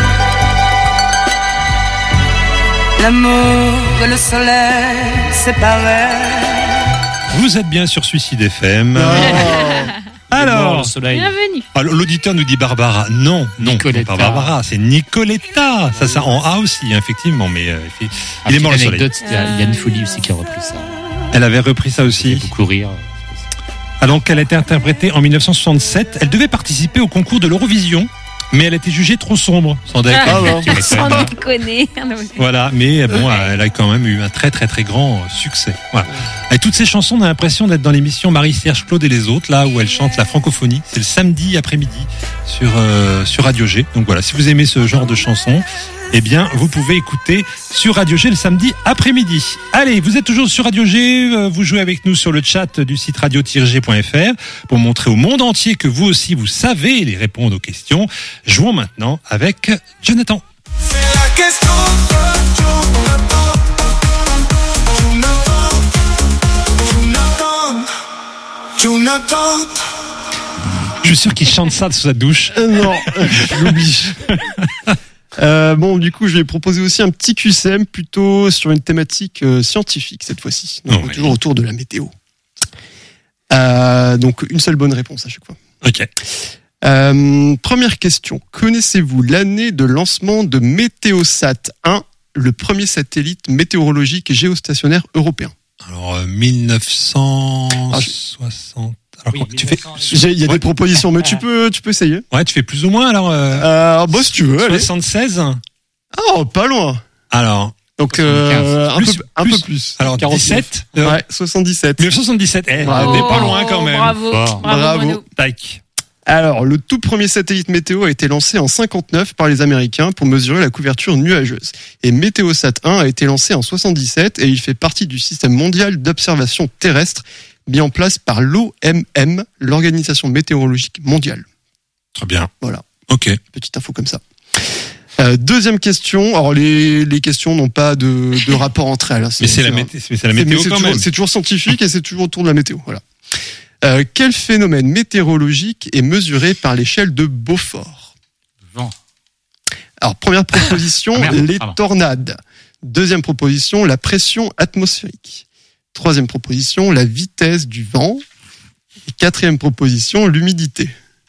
L'amour et le soleil séparés. Vous êtes bien sur Suicide F M. Mort, Alors, le soleil. Bienvenue. alors, l'auditeur nous dit Barbara. Non, non, Nicoletta. non, pas Barbara, c'est Nicoletta. Ça, ça en A aussi, hein, effectivement, mais euh, il est mort le soleil. Anecdote, il y a Yann Folie aussi qui a repris ça. Elle avait repris ça Il aussi. fait beaucoup rire. Ah, donc, elle a été interprétée en mille neuf cent soixante-sept. Elle devait participer au concours de l'Eurovision, mais elle a été jugée trop sombre. Sans déconner. Ah bon. Tu Sans m'étonnes. déconner. Voilà, mais bon, elle a quand même eu un très très très grand euh, succès. Voilà. Avec toutes ces chansons, on a l'impression d'être dans l'émission Marie-Serge, Claude et les autres, là où elle chante la francophonie. C'est le samedi après-midi sur euh, sur Radio G. Donc voilà, si vous aimez ce genre de chansons, eh bien, vous pouvez écouter sur Radio G le samedi après-midi. Allez, vous êtes toujours sur Radio G, euh, vous jouez avec nous sur le chat du site radio tiret g point f r pour montrer au monde entier que vous aussi vous savez les répondre aux questions. Jouons maintenant avec Jonathan. C'est la question de Jonathan. Jonathan. Jonathan. Jonathan. Je suis sûr qu'il chante ça sous sa douche. Euh, non, je l'oublie. Euh, bon, du coup, je vais proposer aussi un petit Q C M plutôt sur une thématique euh, scientifique cette fois-ci. Donc, Oh, oui. toujours autour de la météo. Euh, donc une seule bonne réponse à chaque fois. Ok. Euh, première question. Connaissez-vous l'année de lancement de Météosat un, le premier satellite météorologique géostationnaire européen? Alors, euh, mille neuf cent soixante. Alors, Oui, tu fais. J'ai- Il y a Ouais. des propositions, mais tu peux, tu peux essayer. Ouais, tu fais plus ou moins alors. Euh, Euh, bon, si tu veux, allez. soixante-seize. Oh, pas loin. Alors, Donc, euh, un, Plus- peu, un plus. peu plus. alors dix-sept. Euh, Ouais, soixante-dix-sept. mille neuf cent soixante-dix-sept. Eh, Bravo. on est pas loin quand même. Bravo. Fort. Bravo. Bravo. Mano. Tac. Alors, le tout premier satellite météo a été lancé en cinquante-neuf par les Américains pour mesurer la couverture nuageuse. Et Météosat un a été lancé en soixante-dix-sept et il fait partie du système mondial d'observation terrestre mis en place par l'O M M, l'Organisation météorologique mondiale. Très bien. Voilà. Ok. Petite info comme ça. Euh, deuxième question. Alors, les, les questions n'ont pas de, de rapport entre elles. hein. Mais c'est la, un- mété- mais c'est la C'est- météo mais c'est quand toujours, même. c'est toujours scientifique et c'est toujours autour de la météo. Voilà. Euh, quel phénomène météorologique est mesuré par l'échelle de Beaufort? Vent. Alors, première proposition, Ah, merde, les pardon. tornades. Deuxième proposition, la pression atmosphérique. Troisième proposition, la vitesse du vent. Et quatrième proposition, l'humidité.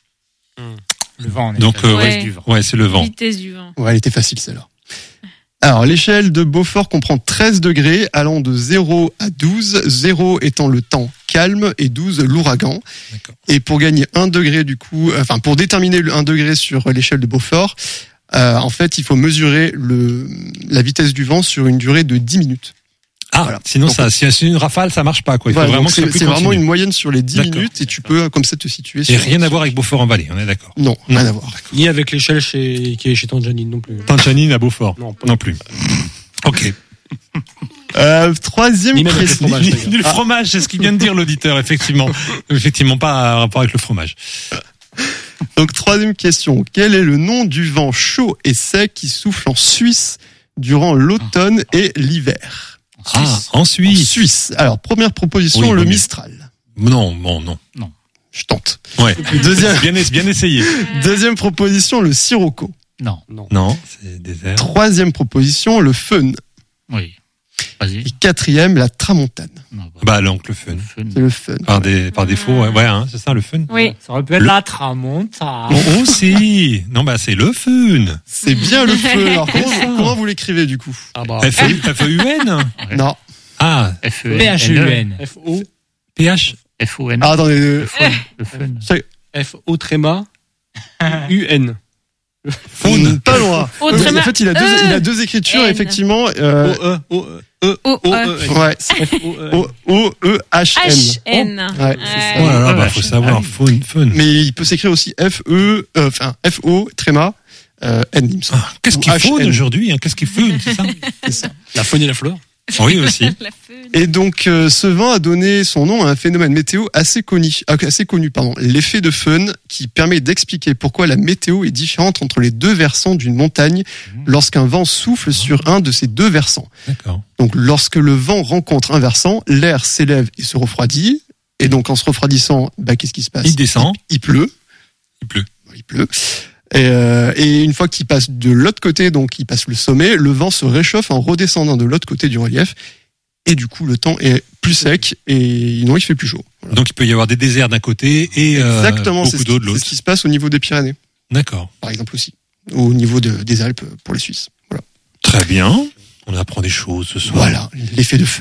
Le vent, on est Donc, d'accord. euh, Ouais. ouais, ouais, c'est le vent. Vitesse du vent. Ouais, elle était facile celle-là. Alors, l'échelle de Beaufort comprend treize degrés allant de zéro à douze, zéro étant le temps calme et douze l'ouragan. D'accord. Et pour gagner un degré du coup, euh, enfin pour déterminer le un degré sur l'échelle de Beaufort, euh, en fait, il faut mesurer le la vitesse du vent sur une durée de dix minutes. Ah, Voilà. sinon, Donc, ça, si c'est une rafale, ça marche pas, quoi. Il faut Voilà, vraiment donc que ça c'est puisse c'est vraiment continuer. une moyenne sur les dix D'accord. minutes et tu peux comme ça te situer Et sur... rien à voir avec Beaufort-en-Vallée, on est d'accord. Non, rien à voir. Ni avec l'échelle chez, qui est chez Tante Janine non plus. Tanjanine à Beaufort. Non, pas Non plus. Ok. Euh, troisième Ni même avec le question. fromage, d'ailleurs. Le fromage, c'est ce qu'il vient de dire l'auditeur, effectivement. Effectivement, pas à rapport avec le fromage. Donc troisième question. Quel est le nom du vent chaud et sec qui souffle en Suisse durant l'automne et l'hiver? Ah, en En Suisse. Suisse. Alors première proposition, Oui, le vaut mieux. Mistral. Non, bon, non. Je tente. Ouais. Deuxième, Bien, bien essayé. deuxième proposition, le Sirocco. Non. Non, c'est désert. Troisième proposition, le Fun. Oui. Vas-y. Et quatrième, la Tramontane. Non, bah, Bah, l'oncle Fun. fun. C'est le Fun. Par, des, par défaut, ouais, ouais hein, c'est ça, le Fun. Oui. Ça aurait pu être Le- la tramontane. Bon, aussi. Non, bah, c'est le Fun. C'est bien le Fun. Alors comment, comment vous l'écrivez du coup? Ah bah. F E U N. Ouais. Non. Ah, F E N. P H U N. F O P H. F O N. Ah, attendez. Le euh, fun. Le fun. F O tréma U N. Faune. Pas loin. Au Oui, tréma- en fait, il a deux, E. il a deux écritures, N. effectivement. O Euh, E O E E O O E. E N. ouais. F O E N. O O E H N. H N. Ouais, c'est ça. Oh là là, Ah, bah, vache. faut savoir. Ah oui. Fun, Fun. Mais il peut s'écrire aussi F E, euh, enfin F O tréma euh, N. Il me semble. Ah, qu'est-ce Ou qu'il H faune N. aujourd'hui, hein? Qu'est-ce qu'il faune, c'est ça? C'est ça. La faune et la flore. Oui, aussi. La fun. Et donc, euh, ce vent a donné son nom à un phénomène météo assez connu, ah, assez connu, pardon, l'effet de Fun, qui permet d'expliquer pourquoi la météo est différente entre les deux versants d'une montagne lorsqu'un vent souffle sur un de ces deux versants. D'accord. Donc, lorsque le vent rencontre un versant, l'air s'élève et se refroidit. Et donc, en se refroidissant, bah, qu'est-ce qui se passe? Il descend. Il, il pleut. Il pleut. Il pleut. Et, euh, et une fois qu'il passe de l'autre côté, donc il passe le sommet, le vent se réchauffe en redescendant de l'autre côté du relief. Et du coup, le temps est plus sec et non, il fait plus chaud. Voilà. Donc, il peut y avoir des déserts d'un côté et euh, Exactement, c'est beaucoup ce, d'eau de qui- c'est l'autre. ce qui se passe au niveau des Pyrénées, D'accord. par exemple aussi. Au niveau de- des Alpes pour les Suisses. Voilà. Très bien. On apprend des choses ce soir. Voilà, l'effet de Fun.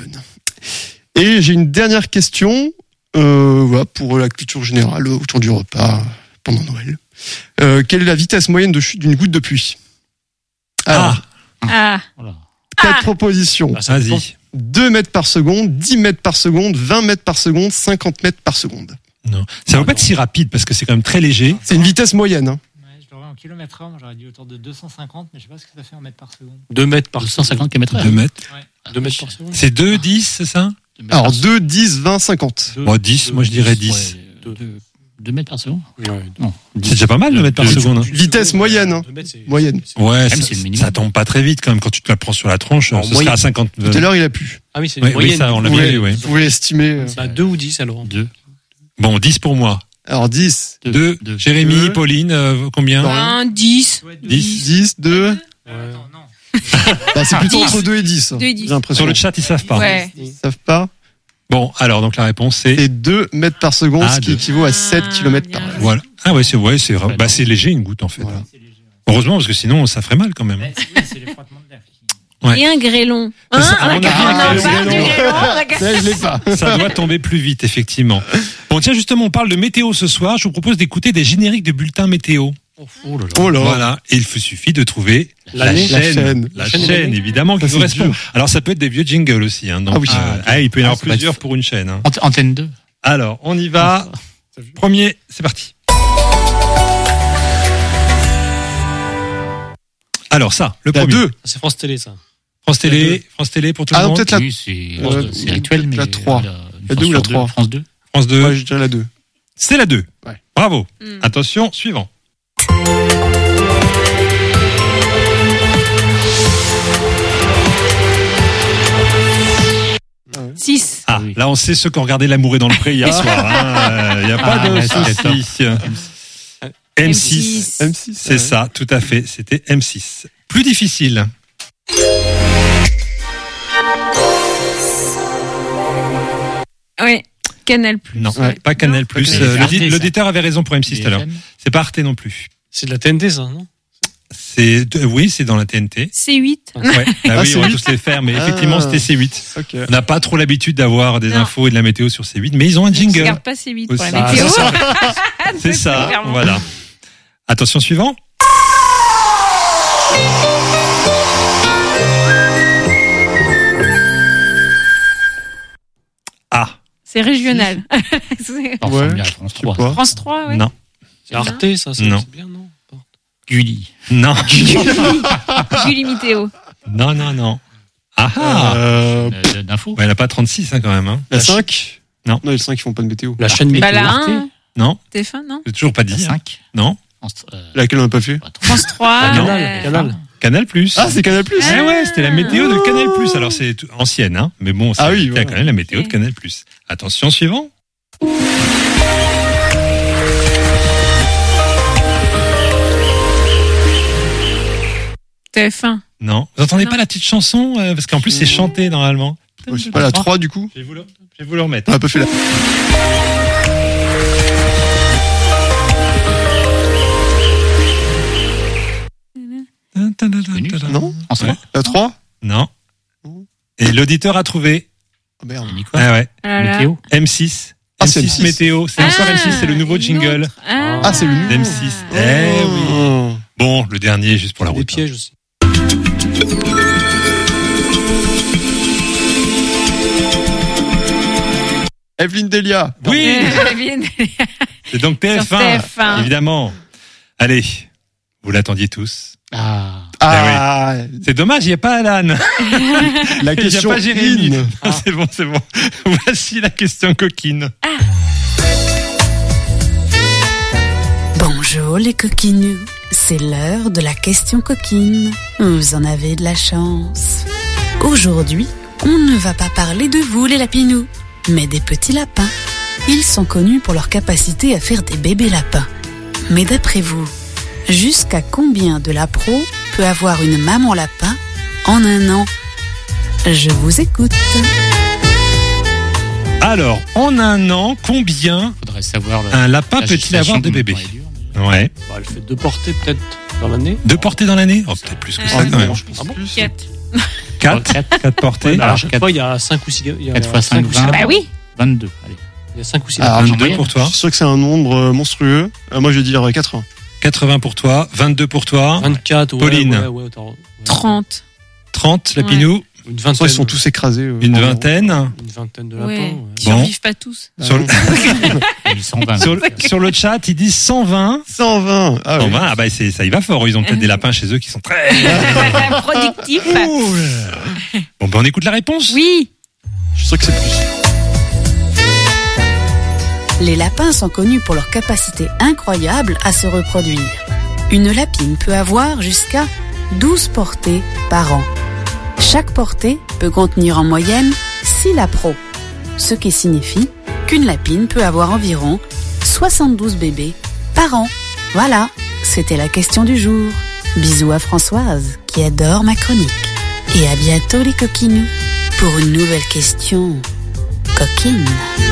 Et j'ai une dernière question euh, voilà, pour la culture générale autour du repas pendant Noël. Euh, quelle est la vitesse moyenne de chute d'une goutte de pluie? Alors, Ah. Voilà. quatre propositions. Ah, ça dépend. Vas-y. deux mètres par seconde, dix mètres par seconde, vingt mètres par seconde, cinquante mètres par seconde. Non. Ça va pas être si rapide parce que c'est quand même très léger. C'est une vitesse moyenne. Hein. Ouais, je l'aurais en kilomètres heure, moi j'aurais dit autour de deux cent cinquante, mais je sais pas ce que ça fait en mètres par seconde. deux mètres par Par cent cinquante kilomètres heure. deux mètres. deux mètres par seconde. C'est deux, dix, c'est ça? Deux mètres Alors par deux, dix, vingt, cinquante. Deux- Bon, dix, deux- moi je dirais dix. Ouais, deux, deux mètres par seconde. Ouais. Non. C'est déjà pas mal de mètres par Deux- seconde. hein. Vitesse moyenne, hein. Deux mètres, c'est- Moyenne. c'est- Ouais, Même ça, c'est le minimum. ça tombe pas très vite quand même quand tu te la prends sur la tronche. En ce moyenne. sera à cinquante. Tout à l'heure, il a plu. Ah oui, c'est Ouais, une oui, moyenne. ça, on l'a Vous bien voulez, vu, ouais. vous voulez estimer. euh, Bah, deux ou dix alors. Deux. Bon, dix pour moi. Alors dix, Deux. deux. Deux. Jérémy, Deux. Pauline, euh, combien? Non. Un, dix. dix. dix, deux. Ouais. Attends, non. Bah, c'est plutôt dix. entre deux et dix. Deux et dix. J'ai l'impression. Sur le chat, ils savent pas. Ouais. Ils savent pas. Bon, alors donc la réponse c'est Et deux mètres par seconde, Ah, ce qui deux. équivaut à sept kilomètres par bien. heure. voilà. Ah ouais, c'est ouais, c'est bah c'est léger une goutte en fait. Voilà. Heureusement parce que sinon ça ferait mal quand même. C'est les frottements de l'air. Ouais. Et un grêlon. Ça, Hein, à mon avis, on un en grêlon. parle du grêlon, d'accord. Ça, je l'ai pas. Ça doit tomber plus vite effectivement. Bon tiens justement on parle de météo ce soir. Je vous propose d'écouter des génériques de bulletins météo. Oh là là. Oh là. Voilà, et il vous suffit de trouver la L'année. chaîne, La chaîne. la La chaîne chaîne, d'année. évidemment qui Ça, c'est correspond. dur. Alors ça peut être des vieux jingles aussi, hein, donc, Ah oui. euh, ah, il peut y en Ah, avoir ça va être plusieurs pour une chaîne. Hein. Ant- Antenne deux. Alors on y va. Premier, c'est parti. Alors ça, le La premier. deux. C'est France Télé, ça. France Télé, France Télé pour tout Ah le non, monde. peut-être la- Oui, c'est Euh, c'est rituel, mais la trois. voilà, une La fois deux ou la sur trois France deux. France deux. Ouais, je dirais la deux. C'est la deux. Ouais. Bravo. Mm. Attention, suivant. six. Ah, oui. là on sait ceux qui ont regardé L'amour est dans le pré hier soir. Il n'y a pas Ah, de ouais, c'était souci. M six. M six. C'est ça, tout à fait. C'était M six. Plus difficile. Oui. Canal Plus. Non, Ouais. pas Canal+. Pas Canal+. Euh, l'audi- Arte, ça. L'auditeur avait raison pour M six tout à l'heure. B F M. C'est pas Arte non plus. C'est de la T N T, ça, non? C'est de- oui, c'est dans la T N T. C huit. Ouais. Ah Ah, oui, c'est on va huit. tous les faire, mais Ah. effectivement, c'était C huit. Ok. On n'a pas trop l'habitude d'avoir des Non. infos et de la météo sur C huit, mais ils ont un On ne jingle. regarde pas C huit pour Aussi. la Ah, météo. c'est ça. C'est ça, clairement. voilà. Attention suivant. Ah, C'est régional. C'est- Ça ressemble bien à France trois. pas. France trois, ouais. non, C'est Arte, ça, c'est Non. c'est bien, non? Gulli. non, Julie Météo. non, non, non. Ah ah. Euh, Euh, D'infos. Ouais, elle a pas trente-six hein, quand même. Hein. la cinq. Non. Non, les cinq, ils font pas de météo. La chaîne Bah météo. la Arte. un, Non, T F un, non j'ai toujours pas La dit. hein. cinq. Non. France- euh, Laquelle on n'a pas fait? pas trop. France trois. Ah, non. euh, Canal. Canal Plus. Ah, c'est Canal Plus. Eh ouais, c'était la météo de Canal Plus. Alors c'est tout- ancienne, hein, mais bon, c'est Ah oui, c'était voilà. quand même la météo Ok. de Canal Plus. Attention suivant. T F un. Non, vous entendez Non. pas la petite chanson euh, parce qu'en plus c'est chanté normalement. Ouais, c'est pas la trois, du coup. Je vais vous le, je vais vous le remettre. On n'a pas fait la. Connu, ça. Non? France Ouais. trois. La trois? Non. Et l'auditeur a trouvé. Oh merde. Ni quoi. Ah ouais. Ah là là. Météo. M six. Ah, M c'est six M six. météo. C'est Ah, encore M six, c'est le nouveau une jingle autre. Ah, Ah, c'est le nouveau. d'M six. Eh oui. Oh. Bon, le dernier juste pour la Des route. pièges aussi. Evelyne Delia. Oui, Evelyne. c'est donc T F un, Sur T F un. évidemment. Allez, vous l'attendiez tous. Ah. Ah, C'est dommage, il n'y a pas Alan. la Il n'y a question pas Jérémy. in. Ah, c'est bon, c'est bon. Voici la question coquine. Bonjour les coquinous, c'est l'heure de la question coquine. Vous en avez de la chance. Aujourd'hui, on ne va pas parler de vous les lapinous, mais des petits lapins. Ils sont connus pour leur capacité à faire des bébés lapins. Mais d'après vous, jusqu'à combien de lapros peut avoir une maman lapin en un an? Je vous écoute. Alors, en un an, combien Faudrait savoir. le- un lapin la peut-il avoir gestation, de combien bébés? de temps elle dure. Ouais. Bah, elle fait deux portées, peut-être, dans l'année. Deux portées dans l'année? Oh, peut-être plus que ça Ah, quand même. je pense Ah bon plus. Quatre. Quatre? Quatre portées? Ouais, bah, à alors, chaque quatre- fois, il y a cinq ou six. Il y a quatre fois cinq cinq, ou six vingt. lapins. Bah oui. vingt-deux. Allez. Il y a cinq ou six Ah, lapins. vingt-deux moyenne. pour toi. Je suis sûr que c'est un nombre euh, monstrueux. Euh, moi, je vais dire quatre-vingts. quatre-vingts pour toi. vingt-deux pour toi. vingt-quatre, ouais. Pauline. Ouais, ouais, attends, ouais. trente. trente, Lapinou. Une De toute vingtaine. façon, ils sont tous écrasés. euh, Une en- vingtaine. Une vingtaine de lapins. Ouais. ouais. Ils Bon. survivent pas tous. Sur le, Ils sont vingt. sur, le- sur le chat, ils disent cent vingt. cent vingt. Ah, cent oui. vingt, ah bah c'est, ça y va fort. Ils ont peut-être des lapins chez eux qui sont très... Productif. Bon, ben on écoute la réponse. Oui. Je suis sûr que c'est plus. Les lapins sont connus pour leur capacité incroyable à se reproduire. Une lapine peut avoir jusqu'à douze portées par an. Chaque portée peut contenir en moyenne six lapros, ce qui signifie qu'une lapine peut avoir environ soixante-douze bébés par an. Voilà, c'était la question du jour. Bisous à Françoise, qui adore ma chronique. Et à bientôt les coquinous, pour une nouvelle question. coquine.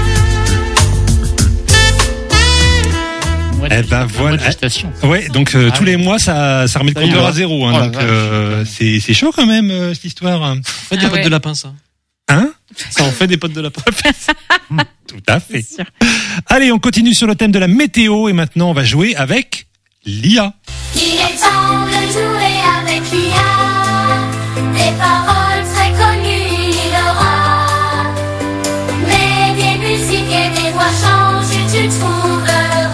Eh ben voilà. Ouais, donc euh, Ah tous ouais. les mois ça ça remet le Ça y compteur va. à zéro. Hein, Oh la donc vache. euh, c'est c'est chaud quand même euh, cette histoire. En fait, des Ah potes ouais. de lapin, ça. Hein? Ça en fait des potes de lapin. Tout à fait. Allez, on continue sur le thème de la météo et maintenant on va jouer avec l'I A. Il est temps de jouer avec l'I A. Des paroles très connues, il aura. Mais des musiques et des voix changent, tu trouveras.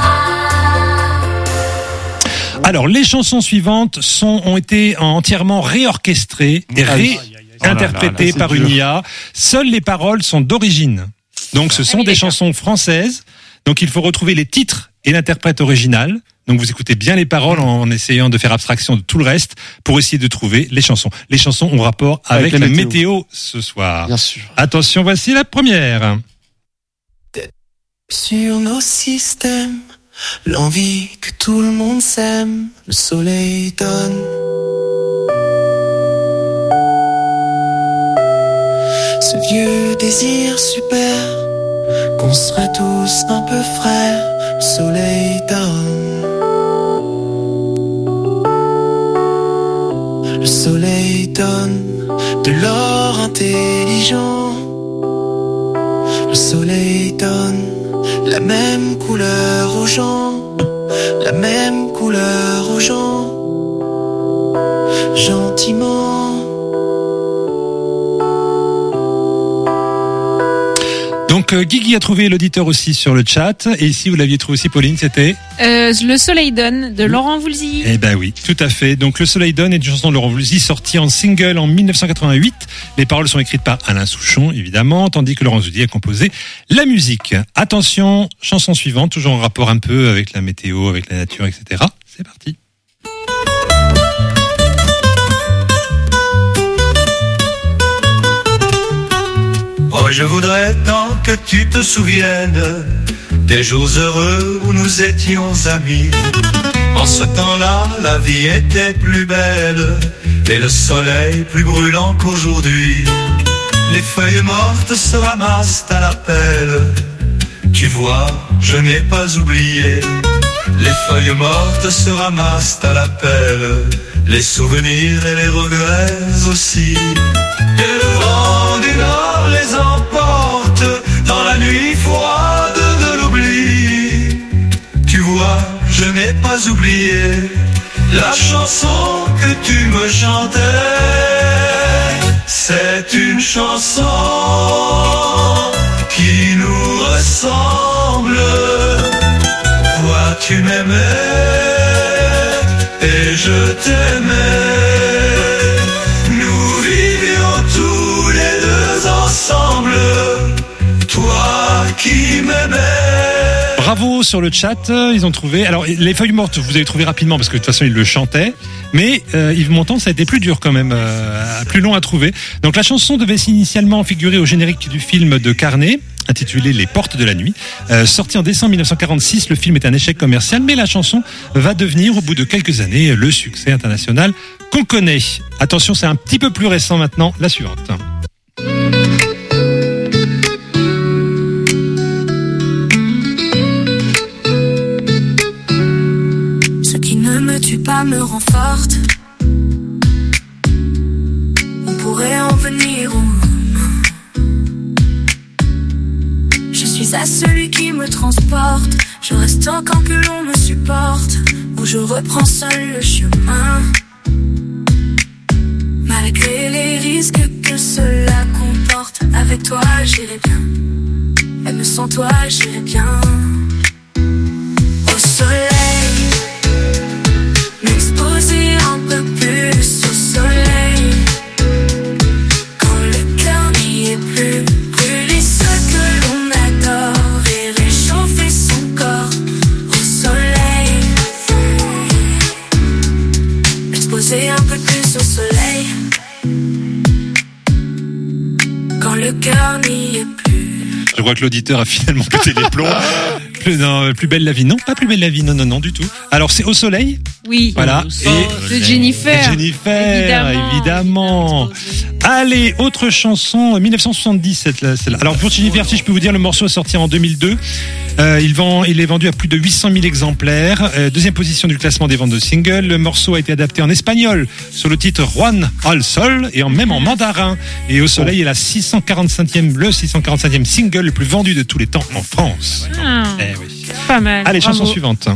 Alors, les chansons suivantes sont, ont été entièrement réorchestrées et réinterprétées Oh là là, par une I A. Seules les paroles sont d'origine. Donc, ce sont oui, des d'accord. chansons françaises. Donc, il faut retrouver les titres et l'interprète original. Donc, vous écoutez bien les paroles en, en essayant de faire abstraction de tout le reste pour essayer de trouver les chansons. Les chansons ont rapport avec, Avec la la météo. météo. ce soir. Bien sûr. Attention, voici la première. Sur nos systèmes, l'envie que tout le monde s'aime, le soleil donne. Ce vieux désir super, qu'on serait tous un peu frères, le soleil donne. Le soleil donne de l'or intelligent. Le soleil donne la même couleur aux gens, la même couleur aux gens, gentiment. Donc, euh, Guigui a trouvé l'auditeur aussi sur le chat. Et ici, vous l'aviez trouvé aussi, Pauline, c'était... Euh, Le Soleil donne de Laurent Voulzy. Eh ben oui, tout à fait. Donc, Le Soleil donne est une chanson de Laurent Voulzy sortie en single en mille neuf cent quatre-vingt-huit. Les paroles sont écrites par Alain Souchon, évidemment, tandis que Laurent Voulzy a composé la musique. Attention, chanson suivante, toujours en rapport un peu avec la météo, avec la nature, et cetera. C'est parti. Oh, je voudrais tant que tu te souviennes des jours heureux où nous étions amis. En ce temps-là, la vie était plus belle et le soleil plus brûlant qu'aujourd'hui. Les feuilles mortes se ramassent à la pelle. Tu vois, je n'ai pas oublié. Les feuilles mortes se ramassent à la pelle. Les souvenirs et les regrets aussi. Et le vent du nord les emporte dans la nuit froide de l'oubli. Tu vois, je n'ai pas oublié la chanson que tu me chantais. C'est une chanson qui nous ressemble. Toi, tu m'aimais et je t'aimais. Nous vivions tous les deux ensemble. Toi qui m'aimais. Bravo sur le chat, ils ont trouvé. Alors, les feuilles mortes, vous avez trouvé rapidement parce que de toute façon, ils le chantaient. Mais euh, Yves Montand, ça a été plus dur quand même, euh, plus long à trouver. Donc, la chanson devait initialement figurer au générique du film de Carnet, intitulé Les Portes de la Nuit. Euh, sorti en décembre mille neuf cent quarante-six, le film est un échec commercial, mais la chanson va devenir, au bout de quelques années, le succès international qu'on connaît. Attention, c'est un petit peu plus récent maintenant, la suivante. Ce qui ne me tue pas me rend forte. On pourrait en venir où je suis à celui qui me transporte. Je reste encore que l'on me supporte. Où je reprends seul le chemin. Malgré les risques que cela comporte. Avec toi j'irai bien. Même sans toi j'irai bien. Au soleil, m'exposer un peu plus au soleil. Quand le cœur n'y est plus, brûler ce que l'on adore et réchauffer son corps au soleil. M'exposer un peu plus au soleil. Quand le cœur n'y est plus. Je crois que l'auditeur a finalement pété les plombs. Plus, non, plus belle la vie. Non, pas plus belle la vie. Non, non, non, du tout. Alors, c'est Au Soleil. Oui. Voilà. Et de Jennifer. Jennifer, évidemment. évidemment. Allez, autre chanson, dix-neuf cent soixante-dix, celle-là. Alors pour Jennifer, si je peux vous dire, le morceau est sorti en deux mille deux. Euh, il, vend, il est vendu à plus de huit cent mille exemplaires. Euh, deuxième position du classement des ventes de singles. Le morceau a été adapté en espagnol sur le titre Juan al Sol et en, même en mandarin. Et au soleil est la six cent quarante-cinquième, le six cent quarante-cinquième single le plus vendu de tous les temps en France. Ah, eh oui. Pas mal. Allez, bravo. chanson suivante.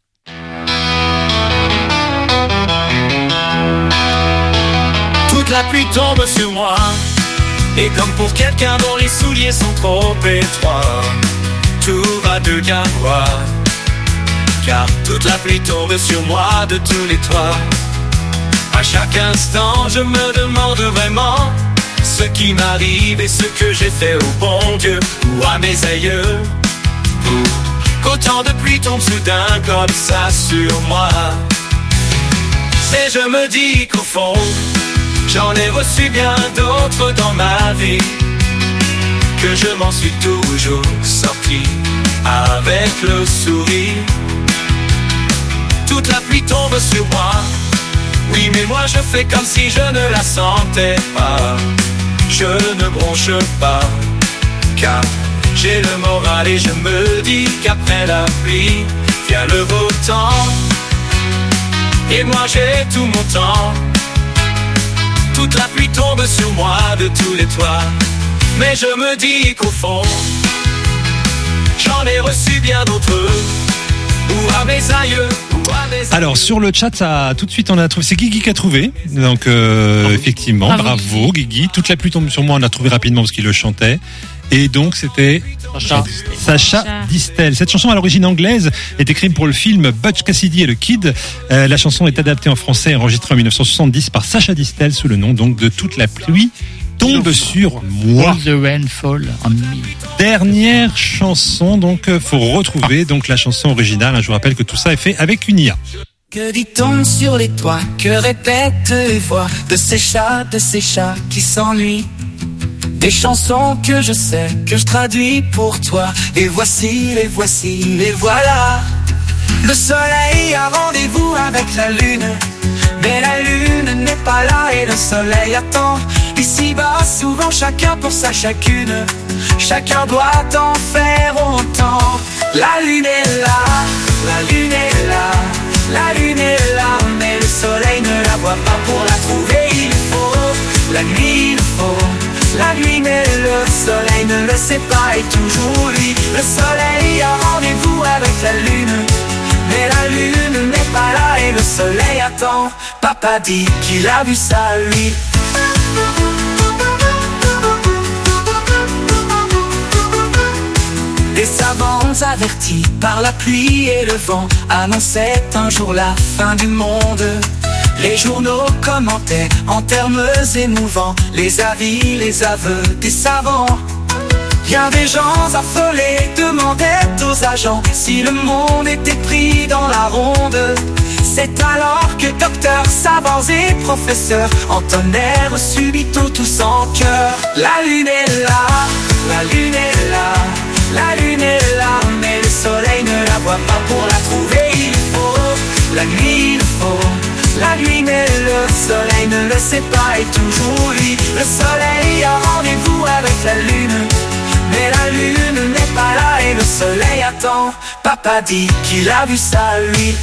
Toute la pluie tombe sur moi. Et comme pour quelqu'un dont les souliers sont trop étroits, tout va devenir noir. Car toute la pluie tombe sur moi de tous les toits. À chaque instant je me demande vraiment ce qui m'arrive et ce que j'ai fait au bon Dieu ou à mes aïeux, pour qu'autant de pluie tombe soudain comme ça sur moi. Et je me dis qu'au fond j'en ai reçu bien d'autres dans ma vie, que je m'en suis toujours sorti avec le sourire. Toute la pluie tombe sur moi, oui mais moi je fais comme si je ne la sentais pas. Je ne bronche pas, car j'ai le moral et je me dis qu'après la pluie vient le beau temps. Et moi j'ai tout mon temps. Toute la pluie tombe sur moi de tous les toits. Mais je me dis qu'au fond j'en ai reçu bien d'autres, ou à mes aïeux, ou à mes aïeux. Alors sur le chat, ça, tout de suite on a trouvé, c'est Guigui qui a trouvé. Donc euh, bravo. Effectivement, bravo, bravo Guigui. Toute la pluie tombe sur moi, on a trouvé rapidement parce qu'il le chantait. Et donc c'était Sacha, Sacha Distel. Cette chanson à l'origine anglaise est écrite pour le film Butch Cassidy et le Kid. Euh, la chanson est adaptée en français et enregistrée en dix-neuf cent soixante-dix par Sacha Distel sous le nom donc de Toute la pluie tombe sur moi. All the rain fall on me. Dernière chanson, donc faut retrouver donc la chanson originale. Je vous rappelle que tout ça est fait avec une I A. Que dit-on sur les toits? Que répètent les voix de ces chats, de ces chats qui s'ennuient? Des chansons que je sais, que je traduis pour toi. Et voici, les voici, les voilà. Le soleil a rendez-vous avec la lune, mais la lune n'est pas là et le soleil attend. Ici-bas, souvent chacun pour sa chacune. Chacun doit en faire autant. La lune est là, la lune est là, la lune est là, mais le soleil ne la voit pas. Pour la trouver il faut la nuit, il faut la nuit, mais le soleil ne le sait pas et toujours lui. Le soleil a rendez-vous avec la lune, mais la lune n'est pas là et le soleil attend. Papa dit qu'il a vu ça lui. Des savants avertis par la pluie et le vent annonçaient un jour la fin du monde. Les journaux commentaient en termes émouvants les avis, les aveux des savants. Bien des gens affolés demandaient aux agents si le monde était pris dans la ronde. C'est alors que docteurs, savants et professeurs entonnèrent subito tous en chœur. La lune est là, la lune est là, la lune est là, mais le soleil ne la voit pas. Pour la trouver il faut la nuit, il faut la nuit, mais le soleil ne le sait pas et toujours lui. Le soleil a rendez-vous avec la lune, mais la lune n'est pas là et le soleil attend. Papa dit qu'il a vu ça lui.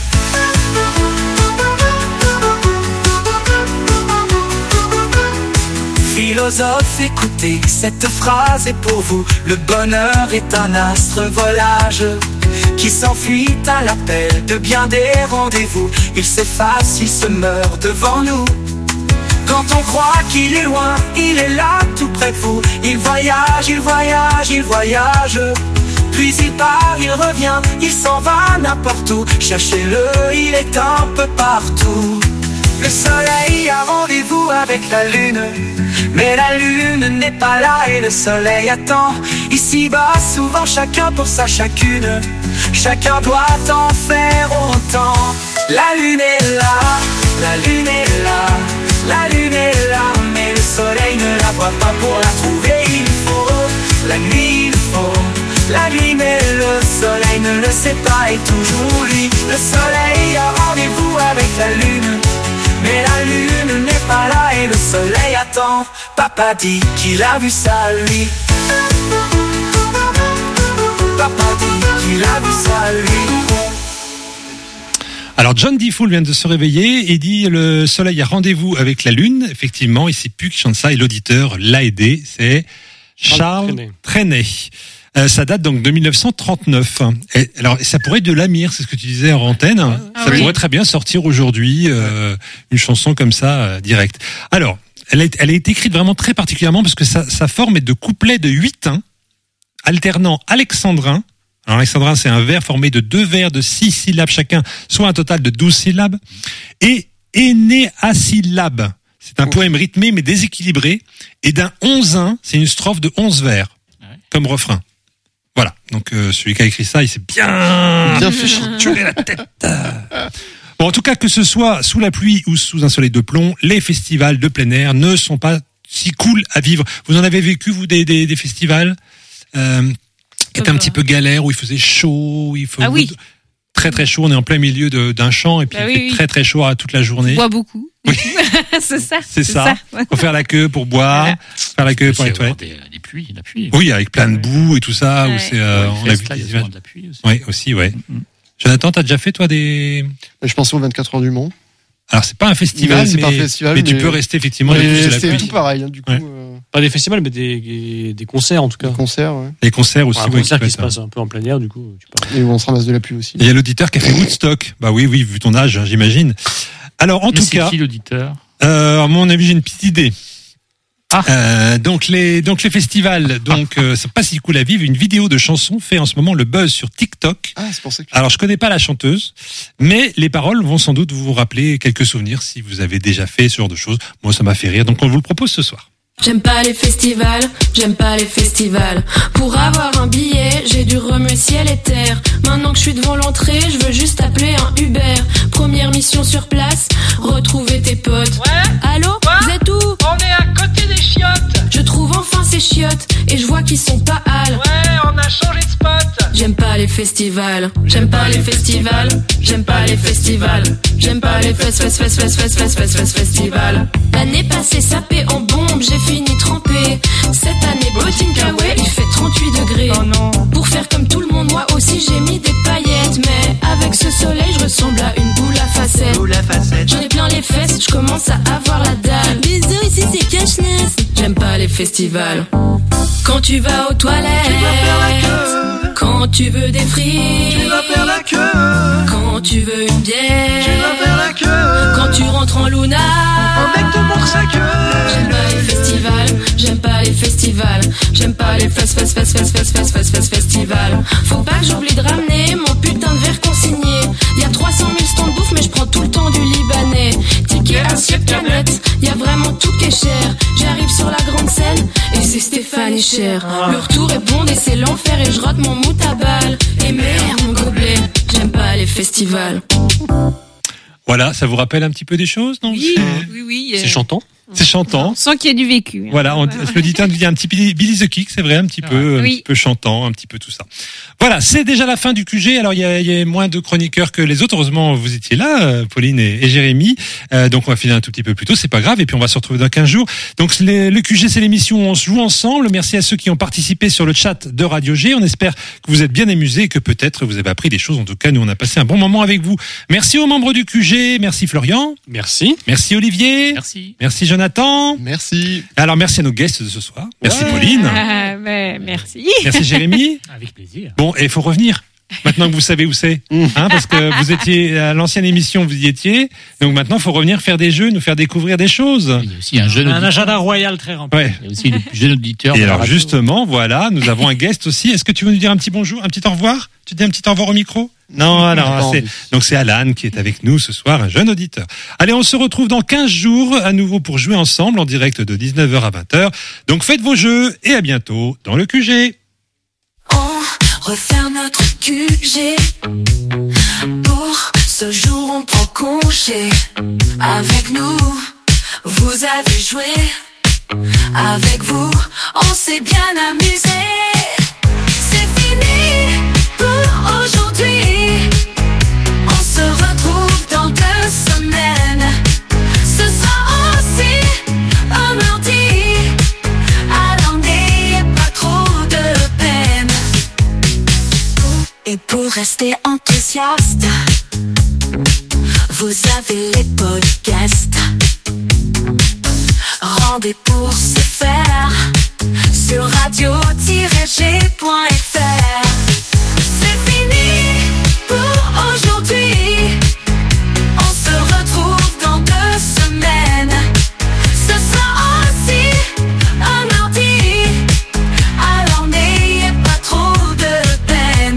Philosophe, écoutez, cette phrase est pour vous. Le bonheur est un astre volage qui s'enfuit à l'appel de bien des rendez-vous. Il s'efface, il se meurt devant nous. Quand on croit qu'il est loin, il est là tout près de vous. Il voyage, il voyage, il voyage. Puis il part, il revient, il s'en va n'importe où. Cherchez-le, il est un peu partout. Le soleil a rendez-vous avec la lune, mais la lune n'est pas là et le soleil attend. Ici-bas, souvent chacun pour sa chacune. Chacun doit en faire autant. La lune est là, la lune est là, la lune est là, mais le soleil ne la voit pas. Pour la trouver il faut la nuit, il faut La nuit mais le soleil ne le sait pas et toujours lui. Le soleil a rendez-vous avec la lune, mais la lune n'est pas là et le soleil attend. Papa dit qu'il a vu ça lui. Papa dit qu'il a vu ça lui. Alors John Defool vient de se réveiller et dit le soleil a rendez-vous avec la lune. Effectivement, il sait plus qui chante ça et l'auditeur l'a aidé, c'est Charles Trenet. Euh, ça date donc de dix-neuf cent trente-neuf. Et, alors ça pourrait être de l'Amir, c'est ce que tu disais en antenne. Ah, ça oui. pourrait très bien sortir aujourd'hui euh, une chanson comme ça euh, direct. Alors elle a, elle a été écrite vraiment très particulièrement parce que sa, sa forme est de couplet de huit uns alternant alexandrin. Alors, alexandrin, c'est un vers formé de deux vers de six syllabes chacun, soit un total de douze syllabes. Et énéasyllabe, c'est un poème rythmé mais déséquilibré. Et d'un onzein, c'est une strophe de onze vers, comme refrain. Voilà. Donc, euh, celui qui a écrit ça, il s'est bien, bien fait chaturer la tête. Bon, en tout cas, que ce soit sous la pluie ou sous un soleil de plomb, les festivals de plein air ne sont pas si cool à vivre. Vous en avez vécu, vous, des, des, des festivals euh, qui était un petit peu galère, où il faisait chaud, il faut ah oui. très très chaud, on est en plein milieu de, d'un champ et puis bah il oui, fait oui. très très chaud à toute la journée. On boit beaucoup. Oui. c'est ça. C'est, c'est ça. ça. Faut faire la queue pour boire, voilà. faire la queue pour les toilettes. Des, des pluies, la pluie. Oui, avec plein de boue et tout ça. Ouais. Où c'est, euh, ouais, on a vu là, des il y a de la pluie aussi. Oui, aussi, ouais. Mm-hmm. Jonathan, t'as déjà fait toi des... Je pensais aux vingt-quatre heures du Mans. Alors c'est pas un festival, mais, mais, pas un festival, mais, mais tu peux rester effectivement. Mais c'est, c'est tout pareil, hein, du coup. Ouais. Euh... Pas des festivals, mais des, des concerts en tout cas. Des concerts, ouais. Des concerts aussi. Un ouais, concert qui, qui se passe un peu en plein air, du coup. Tu parles. Et où on se ramasse de la pluie aussi. Il y a l'auditeur qui a fait Woodstock. Bah oui, oui, vu ton âge, hein, j'imagine. Alors en mais tout c'est cas, qui l'auditeur euh, à mon avis, j'ai une petite idée. Ah. Euh, donc les donc les festivals, donc euh, c'est pas si cool à vivre. Une vidéo de chanson fait en ce moment le buzz sur TikTok. Ah, c'est pour ça que... Alors je connais pas la chanteuse, mais les paroles vont sans doute vous rappeler quelques souvenirs si vous avez déjà fait ce genre de choses. Moi, ça m'a fait rire, donc on vous le propose ce soir. J'aime pas les festivals, j'aime pas les festivals. Pour avoir un billet, j'ai dû remuer ciel et terre. Maintenant que je suis devant l'entrée, je veux juste appeler un Uber. Première mission sur place, retrouver tes potes. Ouais. Allô, Quoi vous êtes où? On est à côté des chiottes. Je trouve enfin ces chiottes et je vois qu'ils sont pas hâles. Ouais, on a changé de spot. J'aime pas les festivals, j'aime pas les festivals, j'aime pas les festivals, j'aime pas les fest fest fest fest fest fest fest fest festivals. L'année passée sapé en bombe, j'ai fini trempé. Cette année Botinkawe, il fait trente-huit degrés. Oh non. Pour faire comme tout le monde, moi aussi j'ai mis des paillettes. Mais avec ce soleil, je ressemble à une boule à facettes. Boule à facettes. J'en ai plein les fesses, je commence à avoir la dalle. Bisous, ici c'est Cashness. J'aime pas les festivals. Quand tu vas aux toilettes, tu vas faire la queue. Quand tu veux des frites, tu vas faire la queue. Quand tu veux une bière, tu vas faire la queue. Quand tu rentres en Luna, un mec te montre sa queue. J'aime pas les festivals, j'aime pas les festivals, j'aime pas les fest fest fest fest fest fest fest fest festivals. Faut pas que j'oublie de ramener mon putain de verre consigné. Y'a trois cent mille stands de bouffe mais je prends tout le temps du libanais. Ticket, assiette, canette, y'a vraiment tout qui est cher. J'arrive sur la grande scène et c'est Stéphane et Cher. Le retour est bon et c'est l'enfer et je rote mon mout à balle. Et merde mon gobelet, j'aime pas les festivals. Voilà, ça vous rappelle un petit peu des choses, non? Oui, c'est... oui, oui. C'est chantant. C'est chantant. On sent qu'il y a du vécu. Voilà, on, l'auditeur devient un petit Billy, Billy the Kick, c'est vrai, un petit peu, oui. un petit peu chantant, un petit peu tout ça. Voilà, c'est déjà la fin du Q G. Alors il y a, il y a moins de chroniqueurs que les autres. Heureusement, vous étiez là, Pauline et, et Jérémy. Euh, donc on va finir un tout petit peu plus tôt, c'est pas grave. Et puis on va se retrouver dans quinze jours. Donc les, le Q G, c'est l'émission où on se joue ensemble. Merci à ceux qui ont participé sur le chat de Radio G. On espère que vous êtes bien amusés et que peut-être vous avez appris des choses. En tout cas, nous on a passé un bon moment avec vous. Merci aux membres du Q G. Merci Florian. Merci. Merci Olivier. Merci. Merci Jonathan. Merci. Alors merci à nos guests de ce soir. Merci ouais. Pauline. Euh, bah, merci. Merci Jérémy. Avec plaisir. Bon, et il faut revenir. Maintenant que vous savez où c'est, hein, parce que vous étiez à l'ancienne émission, vous y étiez. Donc maintenant, il faut revenir faire des jeux, nous faire découvrir des choses. Il y a aussi un jeune Un auditeur. agenda royal très rempli. Ouais. Il y a aussi le jeune auditeur. Et de la alors radio. justement, voilà, nous avons un guest aussi. Est-ce que tu veux nous dire un petit bonjour, un petit au revoir? Tu dis un petit au revoir au micro? Non, non, c'est, donc c'est Alan qui est avec nous ce soir, un jeune auditeur. Allez, on se retrouve dans quinze jours à nouveau pour jouer ensemble en direct de dix-neuf heures à vingt heures. Donc faites vos jeux et à bientôt dans le Q G. On refaire notre Q G. Pour ce jour on prend congé. Avec nous, vous avez joué. Avec vous, on s'est bien amusé. C'est fini. rester enthousiaste, vous avez les podcasts. Rendez pour ce faire sur radio tiret g point f r. C'est fini pour aujourd'hui. On se retrouve dans deux semaines. Ce sera aussi un mardi. Alors n'ayez pas trop de peine.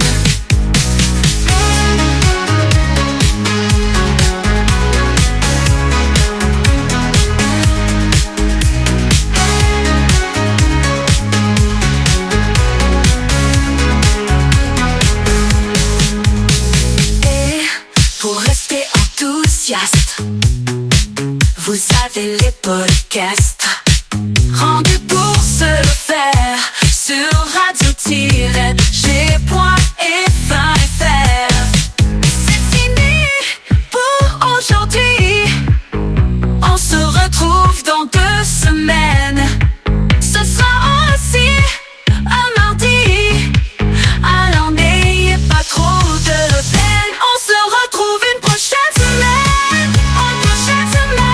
Vous avez les podcasts. Rendez pour se le faire sur radio tiret g point f r. C'est fini pour aujourd'hui. On se retrouve dans deux semaines. Ce sera aussi un mardi. Alors n'ayez pas trop de peine. On se retrouve une prochaine semaine. Une prochaine semaine.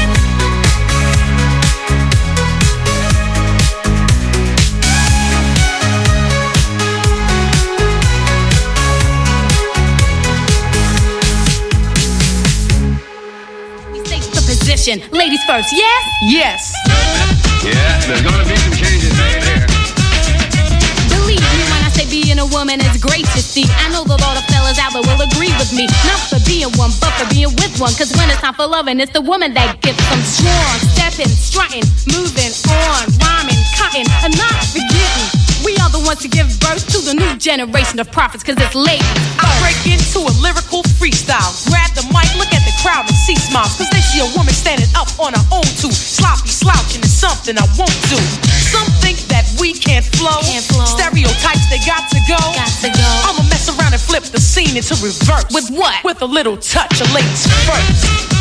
Position. Ladies first, yes? Yes. Yeah, there's gonna be some changes made here. Believe me when I say being a woman is great to see. I know that all the fellas out there will agree with me. Not for being one, but for being with one. Cause when it's time for loving, it's the woman that gets them strong. Stepping, strutting, moving on, rhyming, cutting, and not forgetting. We are the ones to give birth to the new generation of prophets, cause it's late. I break into a lyrical freestyle. Grab the mic, look at the crowd and see smiles. Cause they see a woman standing up on her own too. Sloppy slouching is something I won't do. Some think that we can't flow. Can't flow. Stereotypes, they got to go. Got to go. I'ma mess around and flip the scene into reverse. With what? With a little touch of ladies first.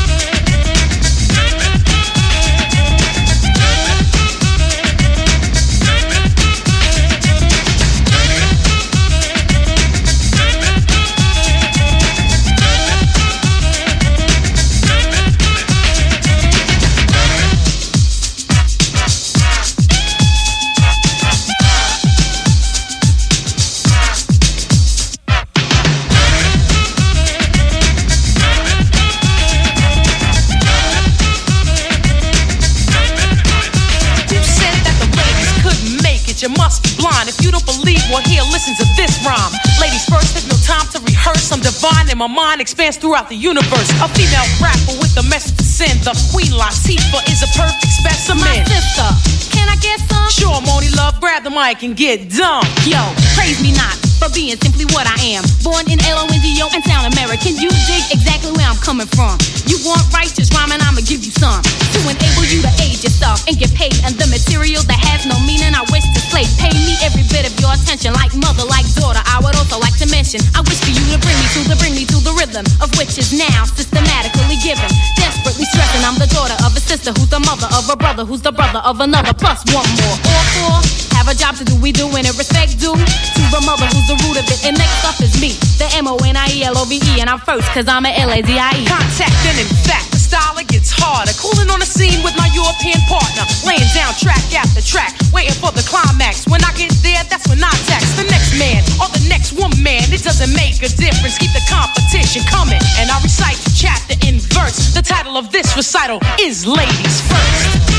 You must be blind if you don't believe. Well, here, listen to this rhyme. Ladies first, there's no time to rehearse. I'm divine and my mind expands throughout the universe. A female rapper with a message to send. The Queen Latifah is a perfect specimen. My sister, can I get some? Sure, Moni Love, grab the mic and get dumb. Yo, praise me not for being simply what I am. Born in L O N D O and sound American. You dig exactly where I'm coming from. You want righteous rhyming, I'ma give you some. To enable you to age yourself and get paid. And the material that has no meaning, I wish to slay. Pay me every bit of your attention, like mother, like daughter. I would also like to mention, I wish for you to bring me to the, bring me to the rhythm of which is now systematically given. Desperately stressing, I'm the daughter of a sister who's the mother of a brother who's the brother of another. Plus one more, all four have a job to do. We doing it, respect due to the mother who's the root of it. And next up is me, the M O N I E L O V E, and I'm first cause I'm a L A Z I E. Contacting, in fact, the style it gets harder. Cooling on the scene with my European partner, laying down track after track, waiting for the climax. When I get there, that's when I tax the next man or the next woman. It doesn't make a difference. Keep the competition coming, and I recite the chapter in verse. The title of this recital is Ladies First.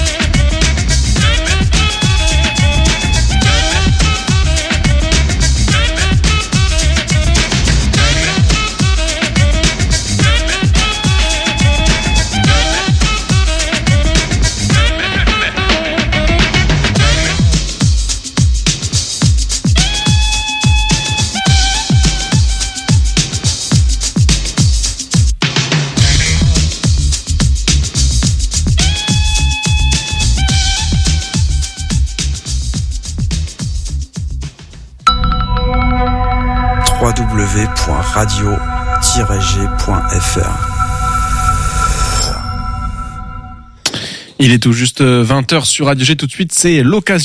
w w w point radio tiret g point f r. Il est tout juste vingt heures sur Radio G. Tout de suite, c'est l'occasion